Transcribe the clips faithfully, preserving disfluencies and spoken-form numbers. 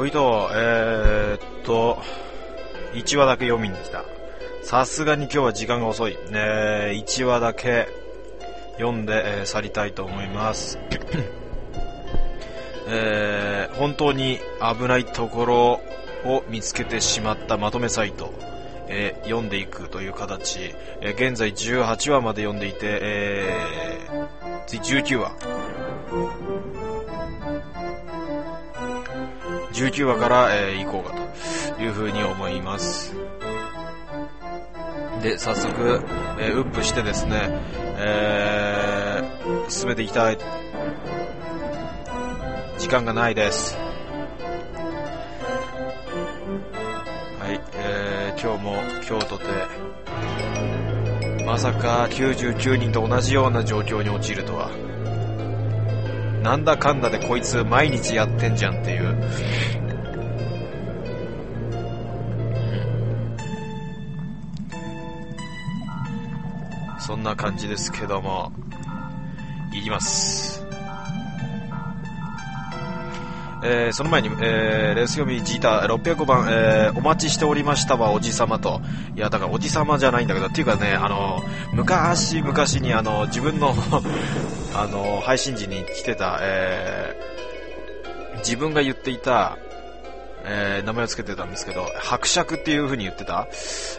ほいと、えー、っと、いちわだけ読みに来た。さすがに今日は時間が遅い。ね、いちわだけ読んで、えー、去りたいと思います。えー、本当に危ないところを見つけてしまったまとめサイト、えー、読んでいくという形、えー、現在じゅうはちわまで読んでいて、えー、次じゅうきゅうわじゅうきゅうわから、えー、行こうかというふうに思います。で、早速、えー、ウップしてですね、えー、進めていきたい。時間がないです。はい、えー、今日も今日とてまさかきゅうじゅうきゅうにんと同じような状況に陥るとは。なんだかんだでこいつ毎日やってんじゃんっていう、そんな感じですけども、いきます。えー、その前に、えー、レース読みジータろっぴゃくごばん、えー、お待ちしておりましたわおじさまと。いやだからおじさまじゃないんだけど、っていうかね、あの昔々にあの自分のあの配信時に来てた、えー、自分が言っていた、えー、名前をつけてたんですけど、伯爵っていう風に言ってた、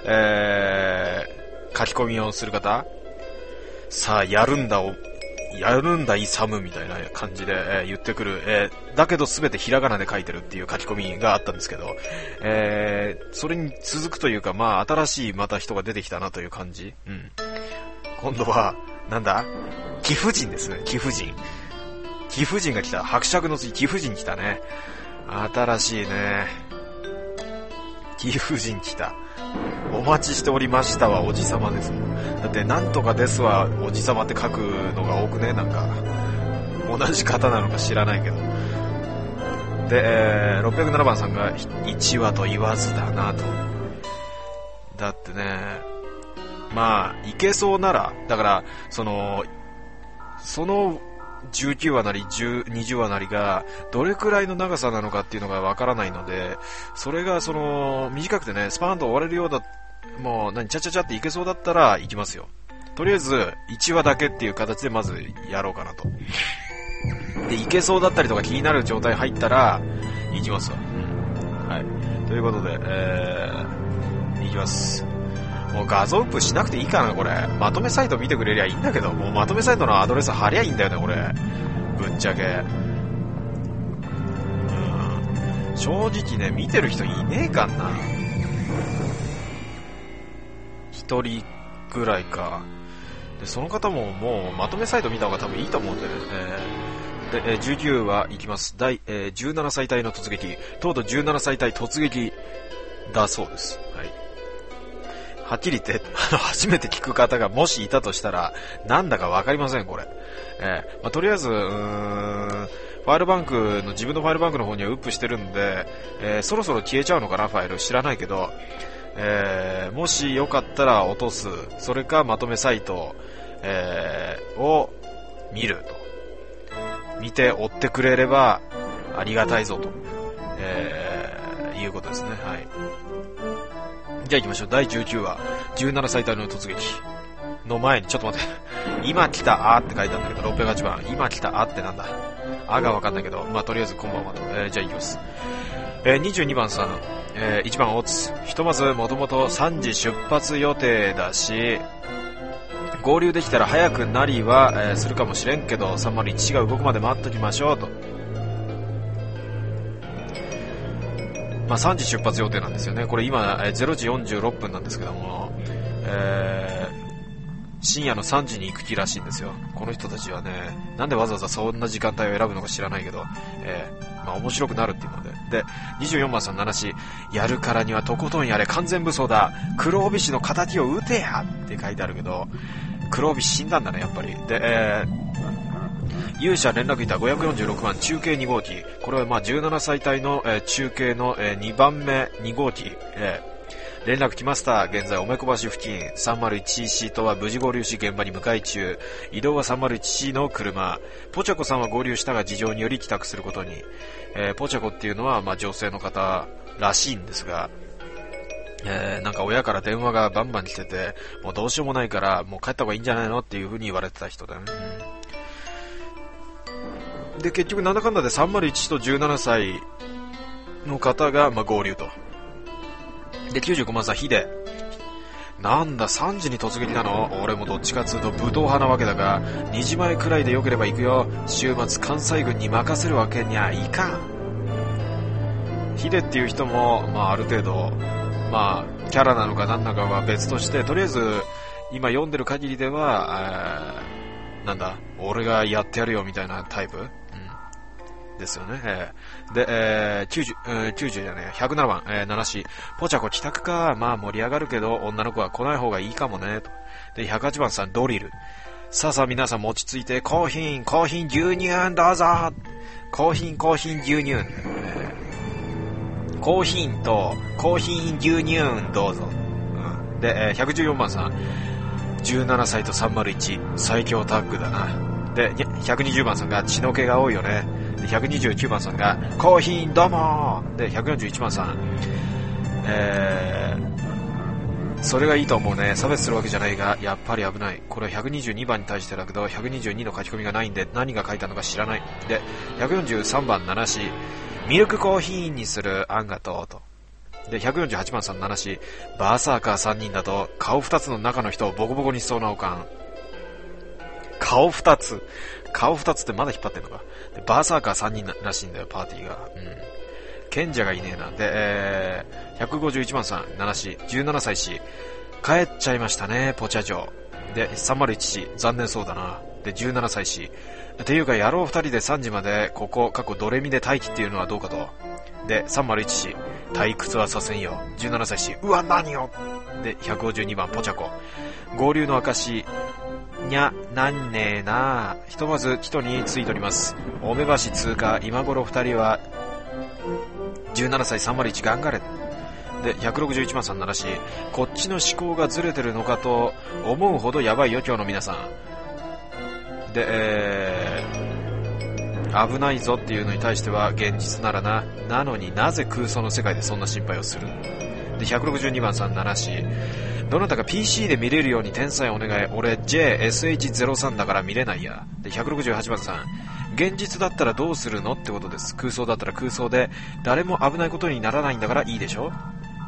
えー、書き込みをする方、さあやるんだおやるんだイサムみたいな感じで、えー、言ってくる、えー、だけど全てひらがなで書いてるっていう書き込みがあったんですけど、えー、それに続くというか、まあ新しいまた人が出てきたなという感じ。うん。今度はなんだ、貴婦人ですね。貴婦人貴婦人が来た。伯爵の次貴婦人来たね。新しいね。貴婦人来た。お待ちしておりましたはおじさまですもん。だってなんとかですはおじさまって書くのが多くね。なんか同じ方なのか知らないけど。で、えー、ろっぴゃくななばんさんがいちわと言わずだなと。だってね、まあいけそうなら、だからそのそのじゅうきゅうわなりじゅう、にじゅうわなりがどれくらいの長さなのかっていうのがわからないので、それがその短くてねスパーンと終われるようだ、もう何チャチャチャっていけそうだったら行きますよ。とりあえずいちわだけっていう形でまずやろうかなと。でいけそうだったりとか気になる状態入ったら行きますわ、うん、はい。ということで、えー、行きます。もう画像アップしなくていいかなこれ。まとめサイト見てくれりゃいいんだけど、もうまとめサイトのアドレス貼りゃいいんだよねこれ、ぶっちゃけ。うん、正直ね見てる人いねえかな、一人ぐらいか。でその方ももうまとめサイト見た方が多分いいと思うんでね、えー、で、えー、じゅうきゅうわいきます。第、えー、じゅうななさい隊の突撃、とうとうじゅうななさい隊突撃だそうです。はい。はっきり言ってあの初めて聞く方がもしいたとしたらなんだかわかりませんこれ、えーまあ、とりあえずうーんファイルバンクの自分のファイルバンクの方にはウップしてるんで、えー、そろそろ消えちゃうのかなファイル知らないけど、えー、もしよかったら落とす、それかまとめサイト、えー、を見ると、見て追ってくれればありがたいぞと、えー、いうことですね。はい。じゃあ行きましょう。だいじゅうきゅうわじゅうななさい隊の突撃の前にちょっと待って今来たあって書いてあるんだけどろっぴゃくはちばん、今来たあってなんだ、あがわかんないけど、まあとりあえずこんばんはと、えー、じゃあ行きます。えー、にじゅうにばんさん、えー、いちばんオツ、ひとまずもともとさんじ出発予定だし合流できたら早くなりは、えー、するかもしれんけどさんまるいちが動くまで待っときましょうと。まあ、さんじ出発予定なんですよね。これ今、えー、れいじよんじゅうろっぷんなんですけども、えー、深夜のさんじに行く気らしいんですよ。この人たちはね、なんでわざわざそんな時間帯を選ぶのか知らないけど、えー、まあ面白くなるっていうので。で、にじゅうよんばんさんななし、やるからにはとことんやれ、完全武装だ、黒帯氏の仇を撃てやって書いてあるけど、黒帯死んだんだねやっぱり。で、えー勇者連絡板ごひゃくよんじゅうろくばん中継にごうき、これはまあじゅうななさい隊の、えー、中継の、えー、にばんめにごうき、え連絡来ました。現在おめこ橋付近 さんまるいちシー とは無事合流し現場に向かい中。移動は さんまるいちシー の車。ポチャコさんは合流したが事情により帰宅することに。えー、ポチャコっていうのは、まあ、女性の方らしいんですが、えー、なんか親から電話がバンバン来てて、もうどうしようもないからもう帰った方がいいんじゃないのっていう風に言われてた人だよね。うん、で結局なんだかんだでさんまるいちとじゅうななさいの方が、まあ、合流と。できゅうじゅうごまんさんヒデ、なんださんじに突撃なの。俺もどっちかつうと武闘派なわけだが、にじまえくらいでよければ行くよ。週末関西軍に任せるわけにはいかん。ヒデっていう人も、まあ、ある程度まあ、キャラなのか何なのかは別として、とりあえず今読んでる限りでは、えー、なんだ俺がやってやるよみたいなタイプ、うん、ですよね。えー、で、えー、きゅうじゅう、えー、きゅうじゅうじゃねえひゃくななばん、えー、ナナシポチャコ帰宅か。まあ盛り上がるけど女の子は来ない方がいいかもねと。でひゃくはちばんさんドリル、さあさあ皆さん落ち着いて、コーヒーコーヒー牛乳どうぞ。コーヒーコーヒー牛乳、コーヒーとコーヒー牛乳どうぞ、うん、で、えー、ひゃくじゅうよんばんさんじゅうななさいとさんまるいち最強タッグだな。でひゃくにじゅうばんさんが血の気が多いよね。でひゃくにじゅうきゅうばんさんがコーヒーどうも。でひゃくよんじゅういちばんさん、えー、それがいいと思うね。差別するわけじゃないがやっぱり危ない。これはひゃくにじゅうにばんに対してだけどひゃくにじゅうにの書き込みがないんで何が書いたのか知らない。でひゃくよんじゅうさんばんナナシミルクコーヒーにするあんがとうと。でひゃくよんじゅうはちばんさんナナシバーサーカーさんにんだと顔ふたつの中の人をボコボコにしそうなおかん。顔ふたつ顔ふたつってまだ引っ張ってんのか。でバーサーカーさんにんらしいんだよパーティーが。うん、賢者がいねえな。で、えー、ひゃくごじゅういちばんさんナナシじゅうななさいし帰っちゃいましたねポチャ城。でさんまるいちし残念そうだな。でじゅうななさいしっていうか野郎ふたりでさんじまでここ過去ドレミで待機っていうのはどうかと。でさんまるいちし退屈はさせんよ。じゅうななさいしうわ何よ。でひゃくごじゅうにばんポチャコ合流の証にゃなんねえな。ひとまずキトについとります。青梅橋通過今頃ふたりはじゅうななさいさんまるいち頑張れ。でひゃくろくじゅういちばんさんナナシこっちの思考がずれてるのかと思うほどやばいよ今日の皆さん。で、えー、危ないぞっていうのに対しては現実ならな。なのになぜ空想の世界でそんな心配をする。でひゃくろくじゅうにばんさんナナシどなたか ピーシー で見れるように天才お願い。俺 ジェイエスエイチゼロさん だから見れないや。でひゃくろくじゅうはちばんさん現実だったらどうするのってことです。空想だったら空想で誰も危ないことにならないんだからいいでしょ。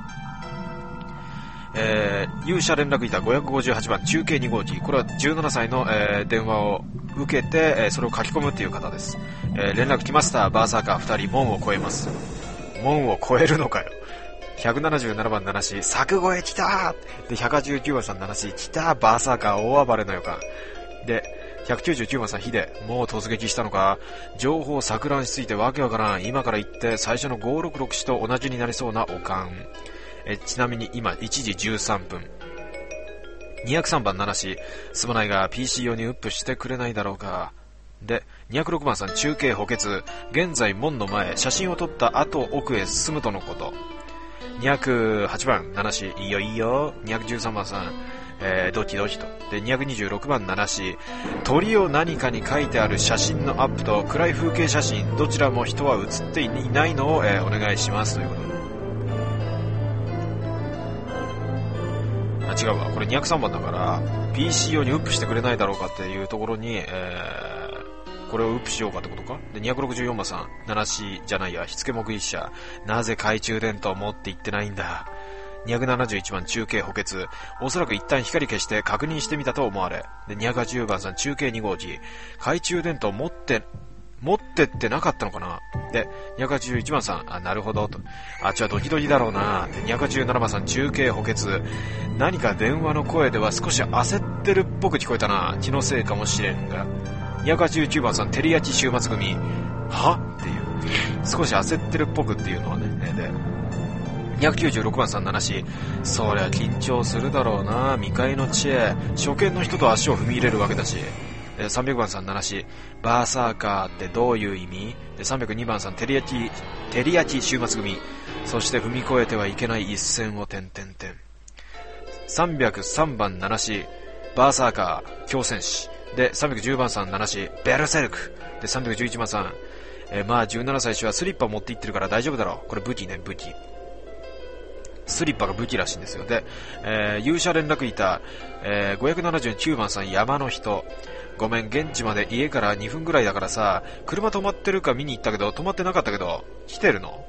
えー、勇者連絡板ごひゃくごじゅうはちばん中継に号機、これはじゅうななさいの、えー、電話を受けて、えー、それを書き込むっていう方です。えー、連絡来ました。バーサーカーふたり門を越えます。門を越えるのかよ。ひゃくななじゅうななばんナナシ柵越え来たー。でひゃくはちじゅうきゅうばんさんナナシ来たバーサーカー大暴れの予感。でひゃくきゅうじゅうきゅうばんさんヒデもう突撃したのか。情報錯乱しすぎてわけわからん。今から言って最初のごろくろくしと同じになりそうなおかん。えちなみに今いちじじゅうさんぷん。にひゃくさんばんナナシすまないが ピーシー 用にウップしてくれないだろうか。でにひゃくろくばんさん中継補欠現在門の前写真を撮った後奥へ進むとのこと。にひゃくはちばんナナシいいよいいよ。にひゃくじゅうさんばんさん、えー、ドキドキと。でにひゃくにじゅうろくばんナナシ鳥を何かに書いてある写真のアップと暗い風景写真どちらも人は写っていないのを、えー、お願いしますということで。違うわこれにひゃくさんばんだから ピーシー 用にウップしてくれないだろうかっていうところに、えー、これをウップしようかってことか。でにひゃくろくじゅうよんばんさんナナシじゃないや火付け目撃者なぜ懐中電灯持って行ってないんだ。にひゃくななじゅういちばん中継補欠おそらく一旦光消して確認してみたと思われ。でにひゃくはちじゅうばんさん中継に号機懐中電灯持って持ってってなかったのかな。でにひゃくはちじゅういちばんさんあなるほどと。あっちはドキドキだろうな。でにひゃくはちじゅうななばんさん中継補欠何か電話の声では少し焦ってるっぽく聞こえたな。気のせいかもしれんが。にひゃくはちじゅうきゅうばんさん照り焼き週末組はっていう少し焦ってるっぽくっていうのはね。でにひゃくきゅうじゅうろくばんさんナナシそりゃ緊張するだろうな。未開の地へ初見の人と足を踏み入れるわけだし。 でさんびゃくばんさん、七し、バーサーカーってどういう意味？でさんびゃくにばんさん、照り焼き、照り焼き週末組。そして踏み越えてはいけない一線を点々点。さんびゃくさんばん、七し、バーサーカー、強戦士。で、さんびゃくじゅうばんさん、七し、ベルセルク。で、さんびゃくじゅういちばんさん、えー、まあじゅうななさいしはスリッパ持って行ってるから大丈夫だろう。これ武器ね、武器。スリッパが武器らしいんですよ。で、えー、勇者連絡板、えー、ごひゃくななじゅうきゅうばんさん、山の人。ごめん、現地まで家からにふんぐらいだからさ、車止まってるか見に行ったけど、止まってなかったけど、来てるの？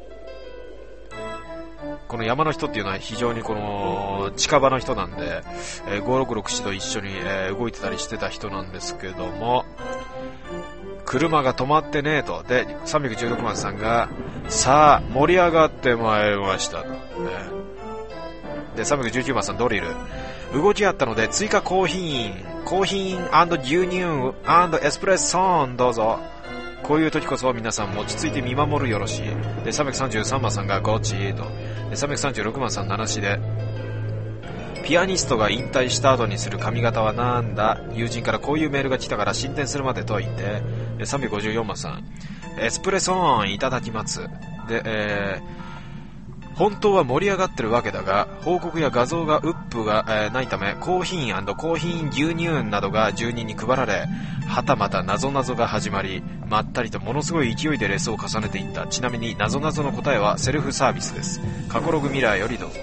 この山の人っていうのは非常にこの近場の人なんで、えー、ごろくろくしと一緒に、えー、動いてたりしてた人なんですけども、車が止まってねえと。で、さんびゃくじゅうろくばんさんが、さあ、盛り上がってまいりましたと。ね、で、さんびゃくじゅうきゅうばんさん、ドリル。動きあったので、追加コーヒー、コーヒー&牛乳&エスプレッソーンどうぞ。こういう時こそ皆さんも落ち着いて見守るよろしい。で、さんびゃくさんじゅうさんばんさんがゴチーと。で、さんびゃくさんじゅうろくばんさん、七しで、ピアニストが引退した後にする髪型はなんだ？友人からこういうメールが来たから進展するまでと言って。で、さんびゃくごじゅうよんばんさん、エスプレッソーンいただきます。で、えー、本当は盛り上がってるわけだが、報告や画像がウップが、えー、ないため、コーヒー&コーヒー牛乳などが住人に配られ、はたまた謎々が始まり、まったりとものすごい勢いでレスを重ねていった。ちなみに謎々の答えはセルフサービスです。過去ログミラーよりどうぞ。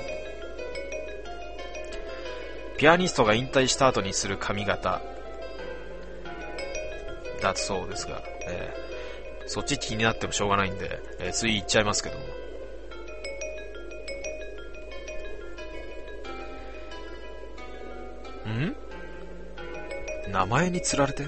ピアニストが引退した後にする髪型だそうですが、えー、そっち気になってもしょうがないんで、えー、つい言っちゃいますけども、ん？名前に釣られて？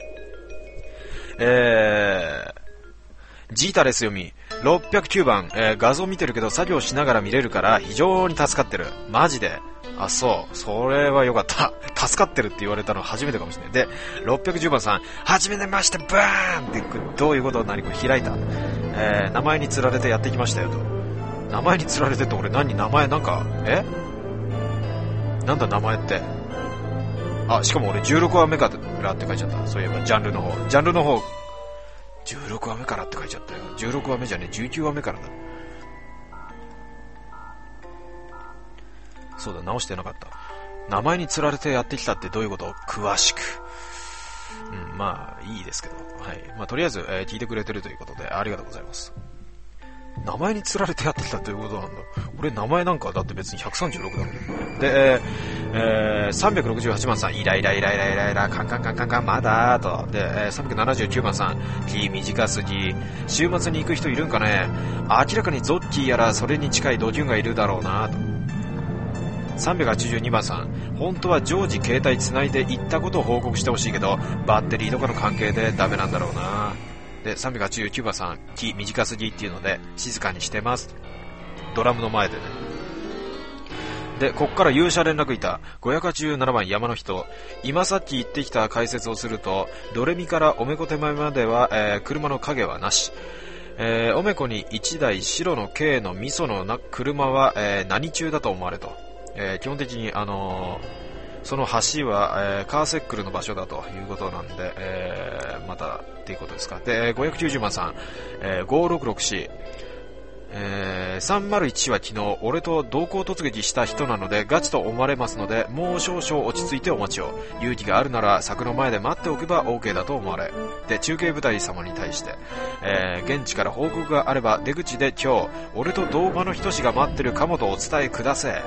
えー、ジータレス読み、ろっぴゃくきゅうばん、えー、画像見てるけど作業しながら見れるから非常に助かってる。マジで？あ、そう。それはよかった。助かってるって言われたのは初めてかもしれない。で、ろっぴゃくじゅうばんさん、はじめまして、バーンって、どういうことを何これ開いた。えー、名前に釣られてやってきましたよと。名前に釣られてって俺何名前なんか、えなんだ名前って。あ、しかも俺じゅうろくわめからって書いちゃった。そういえば、ジャンルの方。ジャンルの方、じゅうろくわめからって書いちゃったよ。じゅうろくわめじゃねえ、じゅうきゅうわめからだ。そうだ、直してなかった。名前に釣られてやってきたってどういうこと？詳しく。うん、まあ、いいですけど。はい。まあ、とりあえず、えー、聞いてくれてるということで、ありがとうございます。名前に釣られてやってきたということなんだ。俺、名前なんかだって別にひゃくさんじゅうろくだもん。で、えーえー、さんびゃくろくじゅうはちばんさん、イライライライライライラ、カンカンカンカンカン、まだーと。で、えー、さんびゃくななじゅうきゅうばんさん、キー短すぎ。週末に行く人いるんかね？明らかにゾッキーやらそれに近いドキュンがいるだろうなと。さんびゃくはちじゅうにばんさん、本当は常時携帯つないで行ったことを報告してほしいけど、バッテリーとかの関係でダメなんだろうな。で、さんびゃくはちじゅうきゅうばんさん、木短すぎっていうので静かにしてます。ドラムの前でね。で、こっから勇者連絡板、ごひゃくはちじゅうななばん山の人。今さっき言ってきた解説をすると、ドレミからおめこ手前までは、えー、車の影はなし。えー、おめこにいちだい白の軽の味噌のな車は、えー、何中だと思われと。えー、基本的に、あのー、その橋は、えー、カーセックルの場所だということなんで、えー、またっていうことですか。で、ごひゃくきゅうじゅうばんさん、えー、ごろくろくし、えー、さんまるいちは昨日俺と同行突撃した人なのでガチと思われますので、もう少々落ち着いてお待ちを。勇気があるなら柵の前で待っておけば OK だと思われ。で、中継部隊様に対して、えー、現地から報告があれば出口で今日俺と同場の人しが待ってるかもとお伝えください。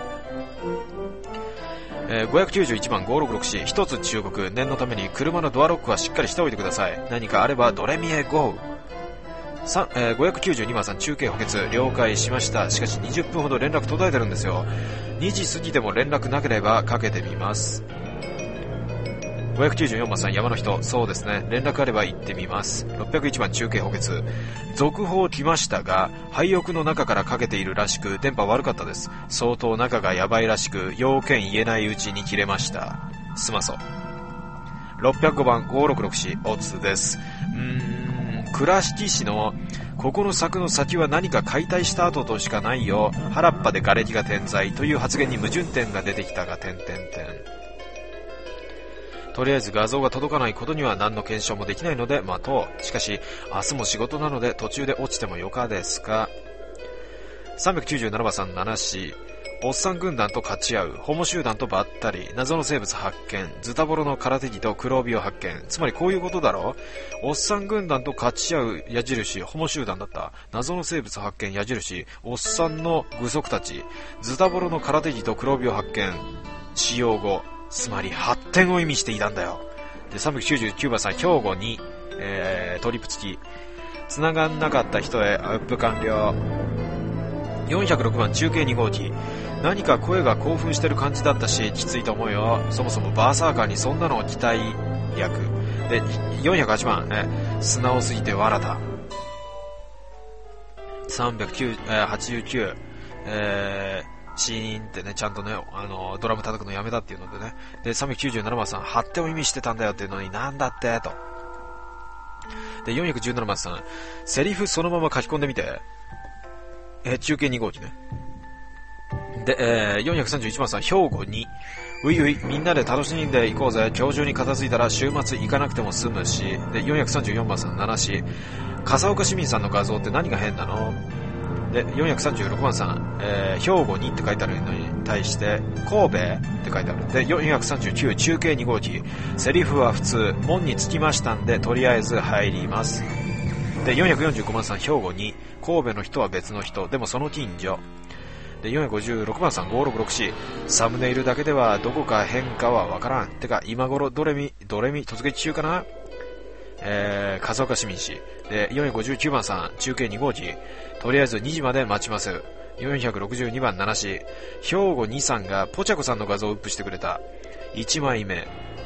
えー、ごひゃくきゅうじゅういちばんごろくろくし、一つ忠告、念のために車のドアロックはしっかりしておいてください。何かあればドレミへゴー。さん、えー、ごひゃくきゅうじゅうにばんさん、中継補欠了解しました。しかしにじゅっぷんほど連絡途絶えてるんですよ。にじ過ぎでも連絡なければかけてみます。ごひゃくきゅうじゅうよんばんさん、山の人、そうですね、連絡あれば行ってみます。ろっぴゃくいちばん中継補欠、続報来ましたが廃屋の中からかけているらしく電波悪かったです。相当中がヤバいらしく要件言えないうちに切れました。すまそ。ろっぴゃくごばんごろくろくし、オツです。うーん、倉敷市のここの柵の先は何か解体した後としかないよ、原っぱで瓦礫が点在という発言に矛盾点が出てきたが点点点。 とりあえず画像が届かないことには何の検証もできないので待とう。しかし明日も仕事なので途中で落ちてもよかですか。さんびゃくきゅうじゅうななばんさん、ナナシおっさん軍団と勝ち合う、ホモ集団とばったり、謎の生物発見、ズタボロの空手着と黒帯を発見。つまりこういうことだろ。おっさん軍団と勝ち合う矢印、ホモ集団だった。謎の生物発見矢印、おっさんの具足たち、ズタボロの空手着と黒帯を発見。使用後、つまり発展を意味していたんだよ。で、さんびゃくきゅうじゅうきゅうばんさん、兵庫に、えー、トリップ付き。繋がんなかった人へアップ完了。よんひゃくろくばん中継に号機。何か声が興奮してる感じだったしきついと思うよ。そもそもバーサーカーにそんなのを期待役で。よんひゃくはちばんえ素直すぎて笑だ。さんびゃくはちじゅうきゅうえー、シーンってねちゃんとねあのドラム叩くのやめたっていうのでね。でさんびゃくきゅうじゅうななばんさん発展を意味してたんだよっていうのになんだってと。でよんひゃくじゅうななばんさんセリフそのまま書き込んでみて。え中継に号機ね。で、えー、よんひゃくさんじゅういちばんさん、兵庫に。ういうい、みんなで楽しんでいこうぜ。今日中に片付いたら週末行かなくても済むし。で、よんひゃくさんじゅうよんばんさん、七市。笠岡市民さんの画像って何が変なの。で、よんひゃくさんじゅうろくばんさん、えー、兵庫にって書いてあるのに対して、神戸って書いてある。で、よんひゃくさんじゅうきゅう、中継に号機。セリフは普通、門に着きましたんで、とりあえず入ります。で、よんひゃくよんじゅうごばんさん、兵庫に。神戸の人は別の人。でもその近所。で、よんひゃくごじゅうろくばんさん、ごろくろくよん。サムネイルだけではどこか変化はわからん。てか、今頃ドレミ、ドレミ突撃中かな。えー、笠岡市民市。で、よんひゃくごじゅうきゅうばんさん、中継に号機。とりあえずにじまで待ちます。よんひゃくろくじゅうにばん、七市。兵庫にさんがポチャコさんの画像をアップしてくれた。いちまいめ。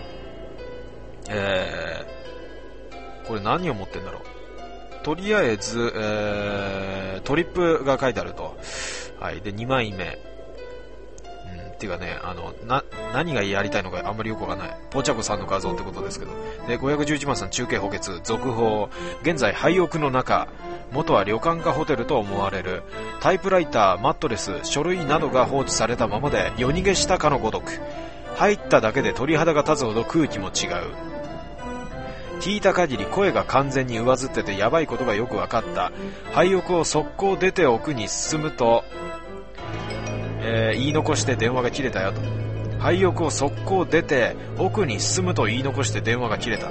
えー、これ何を持ってんだろう。とりあえず、えー、トリップが書いてあると。はい。で、にまいめ。うん、っていうかね、あの、な、何がやりたいのかあんまりよくわかんない。ポチャコさんの画像ってことですけど。で、ごひゃくじゅういちばんさん、中継補欠、続報。現在、廃屋の中。元は旅館かホテルと思われる。タイプライター、マットレス、書類などが放置されたままで、夜逃げしたかのごとく。入っただけで鳥肌が立つほど空気も違う。聞いた限り声が完全に上ずっててやばいことがよく分かった。廃屋を速攻出ておくに進むと、えー、言い残して電話が切れたよと。廃屋を速攻出て奥に進むと言い残して電話が切れた。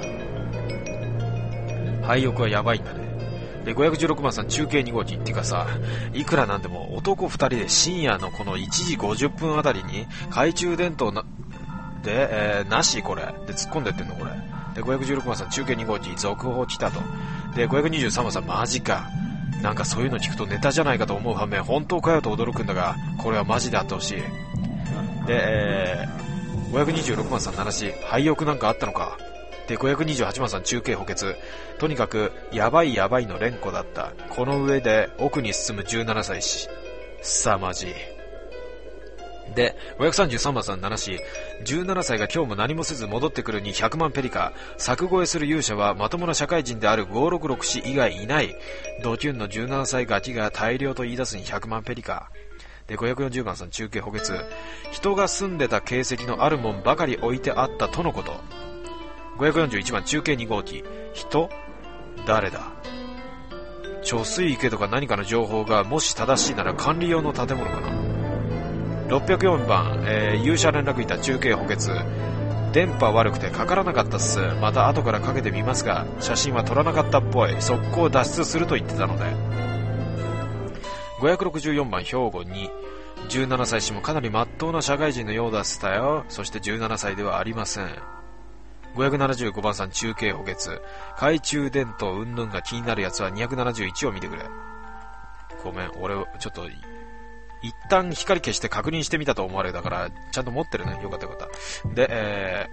廃屋はやばいんだね。で、ごひゃくじゅうろくばんさん、中継に号機っていうかさ、いくらなんでも男ふたりで深夜のこのいちじごじゅっぷんあたりに懐中電灯なで、えー、なしこれで突っ込んでってんのこれで。ごひゃくじゅうろくばんさん、中継に号機、続報来たと。で、ごひゃくにじゅうさんばんさん、マジか。なんかそういうの聞くとネタじゃないかと思う反面、本当かよと驚くんだが、これはマジであってほしい。で、えー、ごひゃくにじゅうろくばんさん、話、廃屋なんかあったのか。で、ごひゃくにじゅうはちばんさん、中継補欠。とにかく、やばいやばいの連呼だった。この上で、奥に進むじゅうななさいし。さまじい。で、ごひゃくさんじゅうさんばんさん、七市。じゅうななさいが今日も何もせず戻ってくるにひゃくまんペリカ。作越えする勇者はまともな社会人であるごろくろくよん以外いない。ドキュンのじゅうななさいガキが大量と言い出すにひゃくまんペリカ。で、ごひゃくよんじゅうばんさん、中継補欠。人が住んでた形跡のあるもんばかり置いてあったとのこと。ごひゃくよんじゅういちばん、中継に号機。人？誰だ？貯水池とか何かの情報がもし正しいなら管理用の建物かな。ろっぴゃくよんばん、えー、勇者連絡板、中継補欠。電波悪くてかからなかったっす。また後からかけてみますが、写真は撮らなかったっぽい。速攻脱出すると言ってたので。ごひゃくろくじゅうよんばん、兵庫に。じゅうななさい氏もかなり真っ当な社会人のようだっしたよ。そしてじゅうななさいではありません。ごひゃくななじゅうごばんさん、中継補欠。懐中電灯うんぬんが気になるやつはにひゃくななじゅういちを見てくれ。ごめん、俺ちょっと一旦光消して確認してみたと思われるだからちゃんと持ってるね。よかったよかった。で、え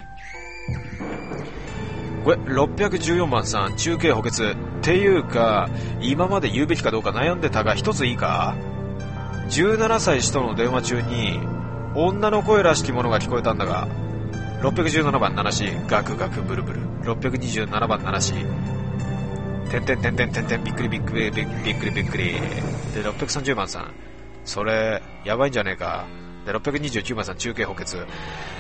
ー、これろっぴゃくじゅうよんばんさん、中継補欠。っていうか今まで言うべきかどうか悩んでたが一ついいか。じゅうななさい氏との電話中に女の声らしきものが聞こえたんだが。ろっぴゃくじゅうななばん、七市。ガクガクブルブル。ろっぴゃくにじゅうななばん、七市。てんてんてんてんてんてん、びっくりびっくりびっくりびっくり。で、ろっぴゃくさんじゅうばんさん、それやばいんじゃねえか。で、ろっぴゃくにじゅうきゅうばんさん、中継補欠。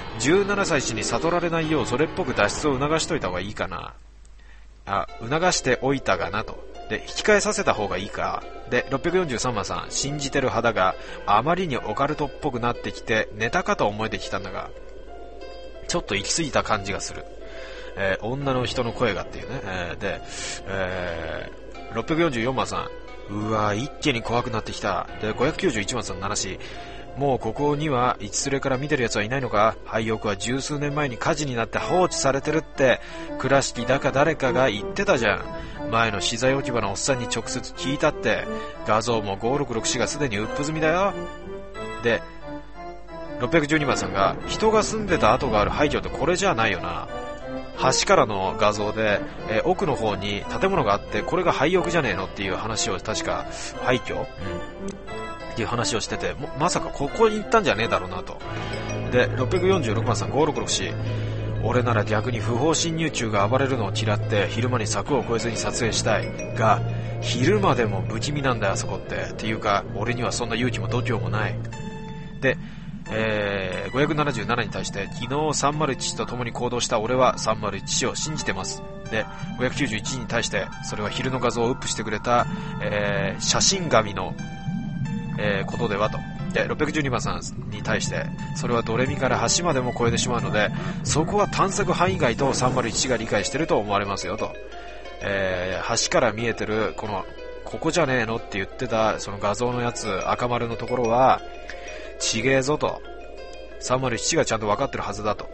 じゅうななさい児に悟られないようそれっぽく脱出を促しといた方がいいかな。あ、促しておいたがなと。で、引き換えさせた方がいいか。で、ろっぴゃくよんじゅうさんばんさん、信じてる派だが、あまりにオカルトっぽくなってきて、ネタかと思えてきたんだが、ちょっと行き過ぎた感じがする。えー、女の人の声がっていうね。えー、で、えー、ろっぴゃくよんじゅうよんばんさん、うわ一気に怖くなってきた。で、ごひゃくきゅうじゅういちばんさんの話、もうここには一連れから見てる奴はいないのか。廃屋は十数年前に火事になって放置されてるって倉敷だか誰かが言ってたじゃん。前の資材置き場のおっさんに直接聞いたって。画像もごろくろくよんがすでにうっぷ済みだよ。で、ろっぴゃくじゅうにばんさんが、人が住んでた跡がある廃墟ってこれじゃないよな。橋からの画像で、えー、奥の方に建物があってこれが廃屋じゃねえのっていう話を確か廃墟、うん、っていう話をしてて、もまさかここに行ったんじゃねえだろうなと。で、ろっぴゃくよんじゅうろくばんさん、ごろくろくよん、俺なら逆に不法侵入中が暴れるのを嫌って昼間に柵を越えずに撮影したいが、昼間でも不気味なんだよあそこって。っていうか俺にはそんな勇気も度胸もない。で、えー、ごひゃくななじゅうななに対して昨日さんまるいちと共に行動した俺はさんまるいちを信じてます。で、ごひゃくきゅうじゅういちに対してそれは昼の画像をアップしてくれた、えー、写真神の、えー、ことではと。で、ろっぴゃくじゅうにばんさんに対してそれはドレミから橋までも越えてしまうのでそこは探索範囲外とさんまるいちが理解してると思われますよと。えー、橋から見えてるこのここじゃねえのって言ってたその画像のやつ赤丸のところはちげえぞと。さんまるいちがちゃんと分かってるはずだと。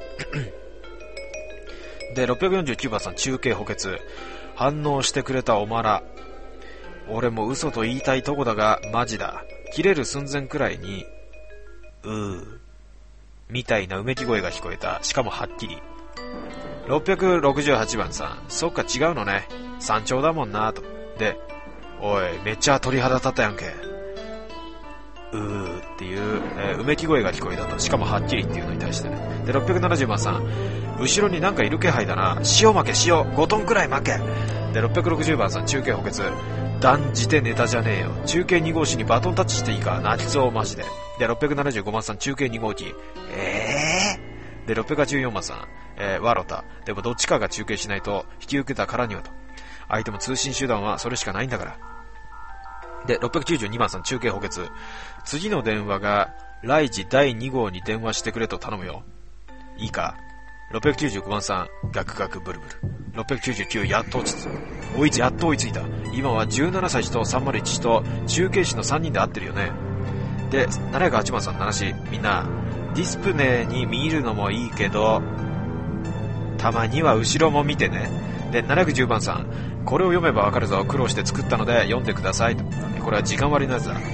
で、ろっぴゃくよんじゅうきゅうばんさん、中継補欠、反応してくれたおまら。俺も嘘と言いたいとこだがマジだ。切れる寸前くらいにうーみたいなうめき声が聞こえた。しかもはっきり。ろっぴゃくろくじゅうはちばんさん、そっか違うのね、山頂だもんなと。で、おいめっちゃ鳥肌立ったやんけ、うーっていう、えー、うめき声が聞こえたと。しかもはっきりっていうのに対してね。で、ろっぴゃくななじゅうばんさん、後ろになんかいる気配だな、塩負け塩ごトンくらい負け。で、ろっぴゃくろくじゅうばんさん、中継補欠、断じてネタじゃねえよ、中継に号機にバトンタッチしていいか、泣きそうマジで。で、ろっぴゃくななじゅうごばんさん、中継に号機、えーで、ろっぴゃくはちじゅうよんばんさん、えー、ワロタ、でもどっちかが中継しないと引き受けたからにはと。相手も通信手段はそれしかないんだから。で、ろっぴゃくきゅうじゅうにばんさん、中継補欠、次の電話がライジだいに号に電話してくれと頼むよ、いいか。ろっぴゃくきゅうじゅうごばんさん、ガクガクブルブル。ろっぴゃくきゅうじゅうきゅう、やっと落ち着く。追いつやっと追いついた。今はじゅうななさい児とさんまるいちと中継士のさんにんで会ってるよね。で、ななひゃくはちばんさん、ななし、みんなディスプレイに見るのもいいけどたまには後ろも見てね。で、ななひゃくじゅうばんさん、これを読めばわかるぞ、苦労して作ったので読んでくださいと。これは時間割のやつだ。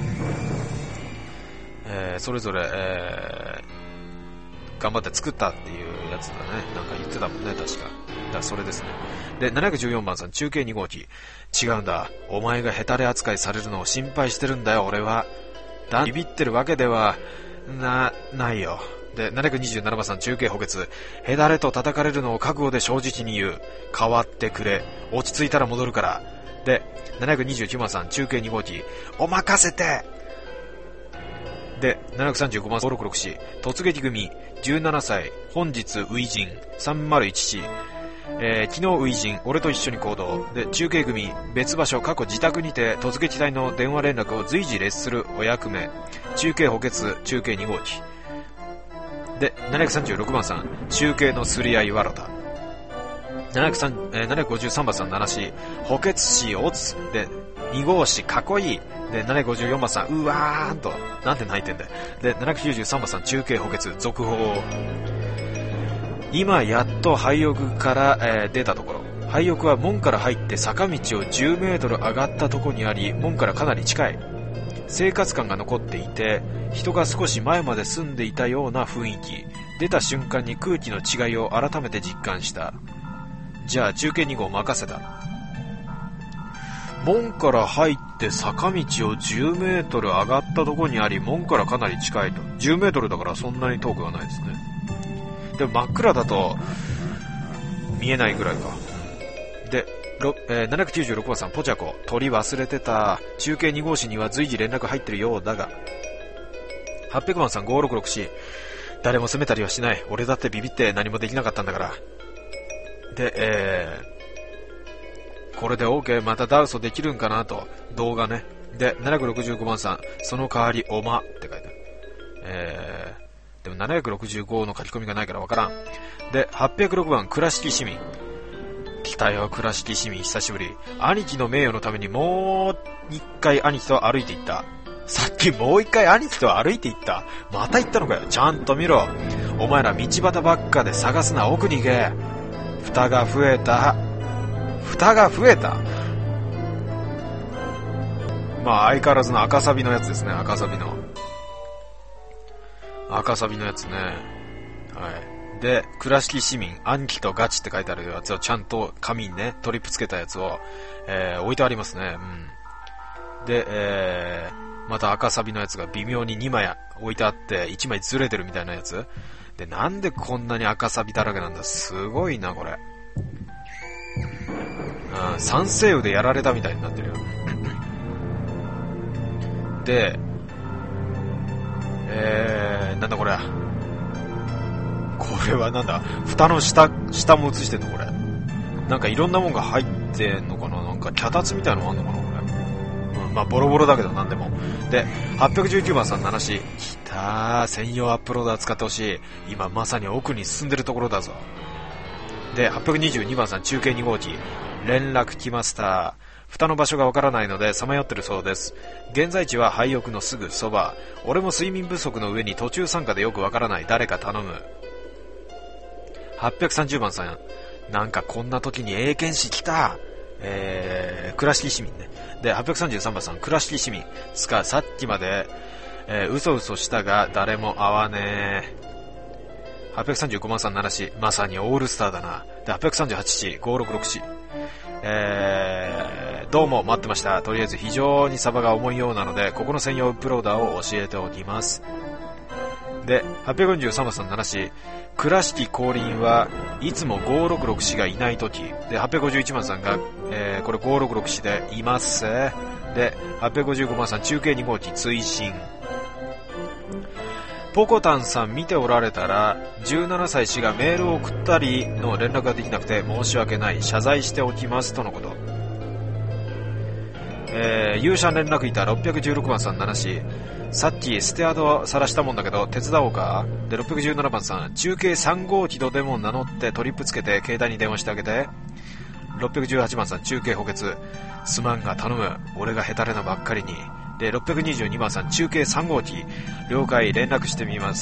えー、それぞれ、えー、頑張って作ったっていうやつだね。なんか言ってたもんね、確か。だからそれですね。で、ななひゃくじゅうよんばんさん、中継に号機、違うんだ、お前がヘタレ扱いされるのを心配してるんだよ俺は。だビビってるわけではなないよ。で、ななひゃくにじゅうななばんさん、中継補欠、ヘタレと叩かれるのを覚悟で正直に言う、変わってくれ、落ち着いたら戻るから。で、ななひゃくにじゅうきゅうばんさん、中継に号機、お任せて。で、ななひゃくさんじゅうごばん、ごろくろくよん、突撃組、じゅうななさい、本日初陣、さんまるいち、えー、昨日初陣、俺と一緒に行動。で、中継組、別場所、過去自宅にて突撃隊の電話連絡を随時列するお役目。中継補欠、中継に号機。で、ななひゃくさんじゅうろくばんさん、中継のすり合いわろた。ななひゃくさん、えー、ななひゃくごじゅうさんばんさん、ななし、補欠士オツ。で、に号士かっこいい。で、ななひゃくごじゅうよんばんさん、うわーんと、なんて泣いてんだよ。で、ななひゃくきゅうじゅうさんばんさん、中継補欠、続報。今やっと廃屋から、えー、出たところ。廃屋は門から入って坂道をじゅうメートル上がったところにあり、門からかなり近い。生活感が残っていて、人が少し前まで住んでいたような雰囲気。出た瞬間に空気の違いを改めて実感した。じゃあ中継に号任せた。門から入って坂道をじゅうメートル上がったところにあり、門からかなり近いと。じゅうメートルだからそんなに遠くはないですね。でも真っ暗だと見えないぐらいか。で、えー、ななひゃくきゅうじゅうろくばんさん、ポチャコ、取り忘れてた。中継に号士には随時連絡入ってるようだが。はっぴゃくばんさん、ごろくろくよん、 誰も責めたりはしない。俺だってビビって何もできなかったんだから。で、えー、これで OK、 またダウソできるんかなと。動画ね。で、ななひゃくろくじゅうごばんさん、その代わりおまって書いてある。えー、でもななひゃくろくじゅうごの書き込みがないからわからん。で、はっぴゃくろくばん、倉敷市民。来たよ、倉敷市民、久しぶり。兄貴の名誉のためにもう一回兄貴と歩いていった。さっきもう一回兄貴と歩いていった。また行ったのかよ。ちゃんと見ろ。お前ら道端ばっかで探すな。奥に行け。蓋が増えた。蓋が増えた。まあ相変わらずの赤サビのやつですね。赤サビの赤サビのやつね。はい。で、倉敷市民、兄貴とガチって書いてあるやつをちゃんと紙にね、トリップつけたやつを、えー、置いてありますね。うん。で、えー、また赤サビのやつが微妙ににまい置いてあっていちまいずれてるみたいなやつで、なんでこんなに赤サビだらけなんだ。すごいなこれ。うん、三星雨でやられたみたいになってるよ。で、えー、なんだこれ。これはなんだ、蓋の下、下も映してんのこれ。なんかいろんなもんが入ってんのかな。なんか脚立みたいなのあんのかなこれ。うん、まあボロボロだけどなんでも。で、はっぴゃくじゅうきゅうばんさん、ななし。きたー、専用アップローダー使ってほしい。今まさに奥に進んでるところだぞ。で、はっぴゃくにじゅうにばんさん、中継に号機。連絡来ました。蓋の場所がわからないのでさまよってるそうです。現在地は廃屋のすぐそば。俺も睡眠不足の上に途中参加でよくわからない。誰か頼む。はっぴゃくさんじゅうばんさん、なんかこんな時に英検士来た。えー、倉敷市民ね。で、はっぴゃくさんじゅうさんばんさん、倉敷市民。つか、さっきまで、えー、嘘嘘したが誰も会わねえ。はっぴゃくさんじゅうごばんさん、ななし。まさにオールスターだな。で、はっぴゃくさんじゅうはちし、ごひゃくろくじゅうろくし。えー、どうも待ってました。とりあえず非常にサバが重いようなので、ここの専用アップローダーを教えておきます。で、はっぴゃくよんじゅうさんばんさん、ななし。倉敷降臨はいつもごひゃくろくじゅうろくしがいないとき。で、はっぴゃくごじゅういちばんさんが、えー、これごひゃくろくじゅうろくしでいますせ。で、はっぴゃくごじゅうごばんさん、中継に号機追伸。ポコタンさん見ておられたら、じゅうななさい氏がメールを送ったりの連絡ができなくて申し訳ない。謝罪しておきますとのこと。えー、勇者連絡板ろっぴゃくじゅうろくばんさん、ななし。さっきステアードさらしたもんだけど手伝おうか。で、ろっぴゃくじゅうななばんさん、中継さん号機とでも名乗ってトリップつけて携帯に電話してあげて。ろっぴゃくじゅうはちばんさん、中継補欠。すまんが頼む。俺がヘタレなばっかりに。で、ろっぴゃくにじゅうにばんさん、中継さん号機。了解、連絡してみます。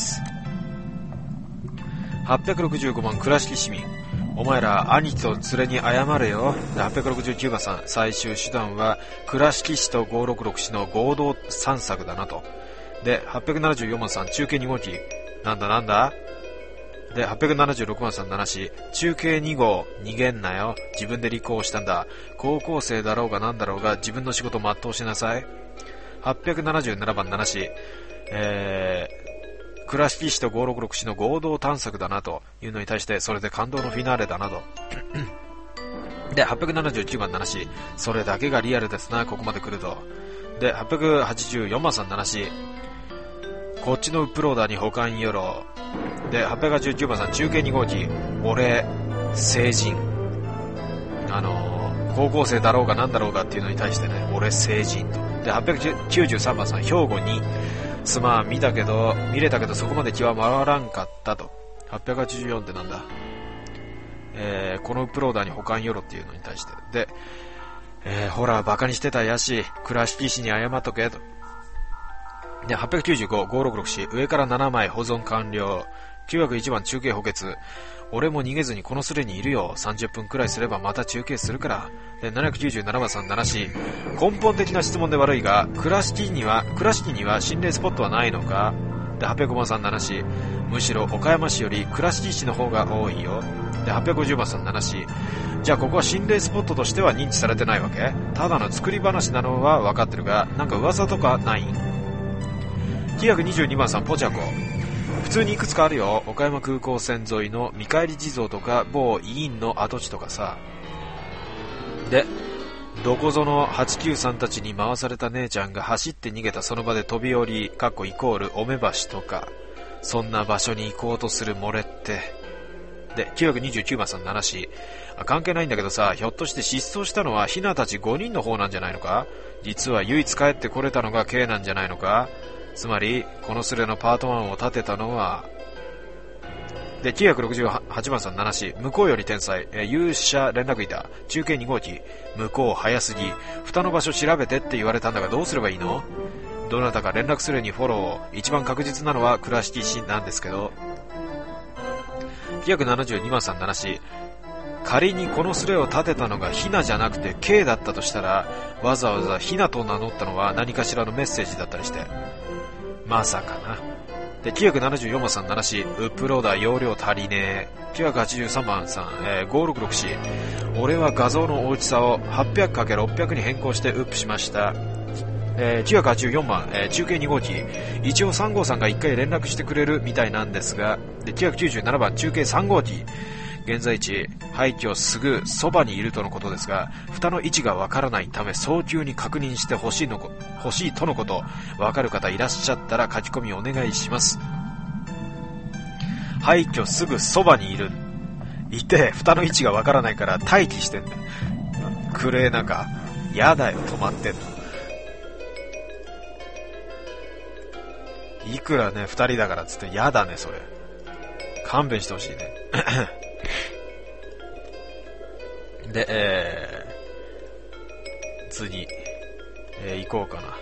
はっぴゃくろくじゅうごばん、倉敷市民。お前ら兄貴と連れに謝れよ。で、はっぴゃくろくじゅうきゅうばんさん、最終手段は倉敷市とごひゃくろくじゅうろくしの合同散策だなと。で、はっぴゃくななじゅうよんばんさん、中継に号機。なんだなんだ。で、はっぴゃくななじゅうろくばんさん、ななし。中継に号、逃げんなよ。自分で立候補したんだ。高校生だろうがなんだろうが自分の仕事全うしなさい。はっぴゃくななじゅうななばん、ななし。えー、倉敷市とごひゃくろくじゅうろくしの合同探索だなというのに対して、それで感動のフィナーレだなと。で、はっぴゃくななじゅうきゅうばん、ななし。それだけがリアルですな、ここまで来ると。で、はっぴゃくはちじゅうよんばんさん、ななし。こっちのウップローダーに保管よろ。で、はっぴゃくはちじゅうきゅうばんさん、中継に号機。俺、成人。あのー、高校生だろうがなんだろうがっていうのに対してね、俺成人と。で、はっぴゃくきゅうじゅうさんばんさん、兵庫に。すまん、見たけど、見れたけどそこまで気は回らんかったと。はっぴゃくはちじゅうよんってなんだ。えー、このウップローダーに保管よろっていうのに対して。で、えー、ほら、バカにしてたやし、倉敷市に謝っとけと。で、はっぴゃくきゅうじゅうご、ごひゃくろくじゅうろくし、上からななまい保存完了。きゅうひゃくいちばん、中継補欠。俺も逃げずにこのスレにいるよ。さんじゅっぷんくらいすればまた中継するから。で、ななひゃくきゅうじゅうななばんさん、ななし。根本的な質問で悪いが、倉敷には、倉敷には心霊スポットはないのか。で、はっぴゃくごばんさん、ななし。むしろ岡山市より倉敷市の方が多いよ。で、はっぴゃくごじゅうばんさん、ななし。じゃあここは心霊スポットとしては認知されてないわけ？ただの作り話なのは分かってるが、なんか噂とかない？きゅうひゃくにじゅうにばんさん、ポチャコ。普通にいくつかあるよ。岡山空港線沿いの見返り地蔵とか某委員の跡地とかさ。で、どこぞのはちきゅうさんたちに回された姉ちゃんが走って逃げたその場で飛び降り、かっこイコールおめばしとか。 そんな場所に行こうとする漏れって。で、きゅうひゃくにじゅうきゅうばんさん、ななし。関係ないんだけどさ、ひょっとして失踪したのはヒナたちごにんの方なんじゃないのか？実は唯一帰ってこれたのが K なんじゃないのか？つまり、このスレのパートワンを立てたのは、で、きゅうひゃくろくじゅうはちばんさん、ななし。向こうより天才、えー、勇者連絡いた。中継に号機。向こう早すぎ。蓋の場所調べてって言われたんだがどうすればいいの？どなたか連絡スレにフォローを。一番確実なのは倉敷市なんですけど。きゅうひゃくななじゅうにばんさん、ななし。仮にこのスレを立てたのがヒナじゃなくて K だったとしたら、わざわざヒナと名乗ったのは何かしらのメッセージだったりして。まさかな。で、きゅうひゃくななじゅうよんばんさん、ななし。ウップローダー容量足りねえ。きゅうひゃくはちじゅうさんばんさん、えー、ごひゃくろくじゅうろくし。俺は画像の大きさを はっぴゃくかけるろっぴゃく に変更してウップしました。えー、きゅうひゃくはちじゅうよんばん、えー、中継に号機。一応さん号さんがいっかい連絡してくれるみたいなんですが、で、きゅうひゃくきゅうじゅうななばん、中継さん号機。現在地、廃墟すぐそばにいるとのことですが、蓋の位置がわからないため早急に確認してほしいのこ、欲しいとのこと。わかる方いらっしゃったら書き込みお願いします。廃墟すぐそばにいる。いて、蓋の位置がわからないから待機してんだよ。クレーなんか、やだよ、止まってんの。いくらね、二人だからっつってやだね、それ。勘弁してほしいね。で、えー、次、えー、行こうかな。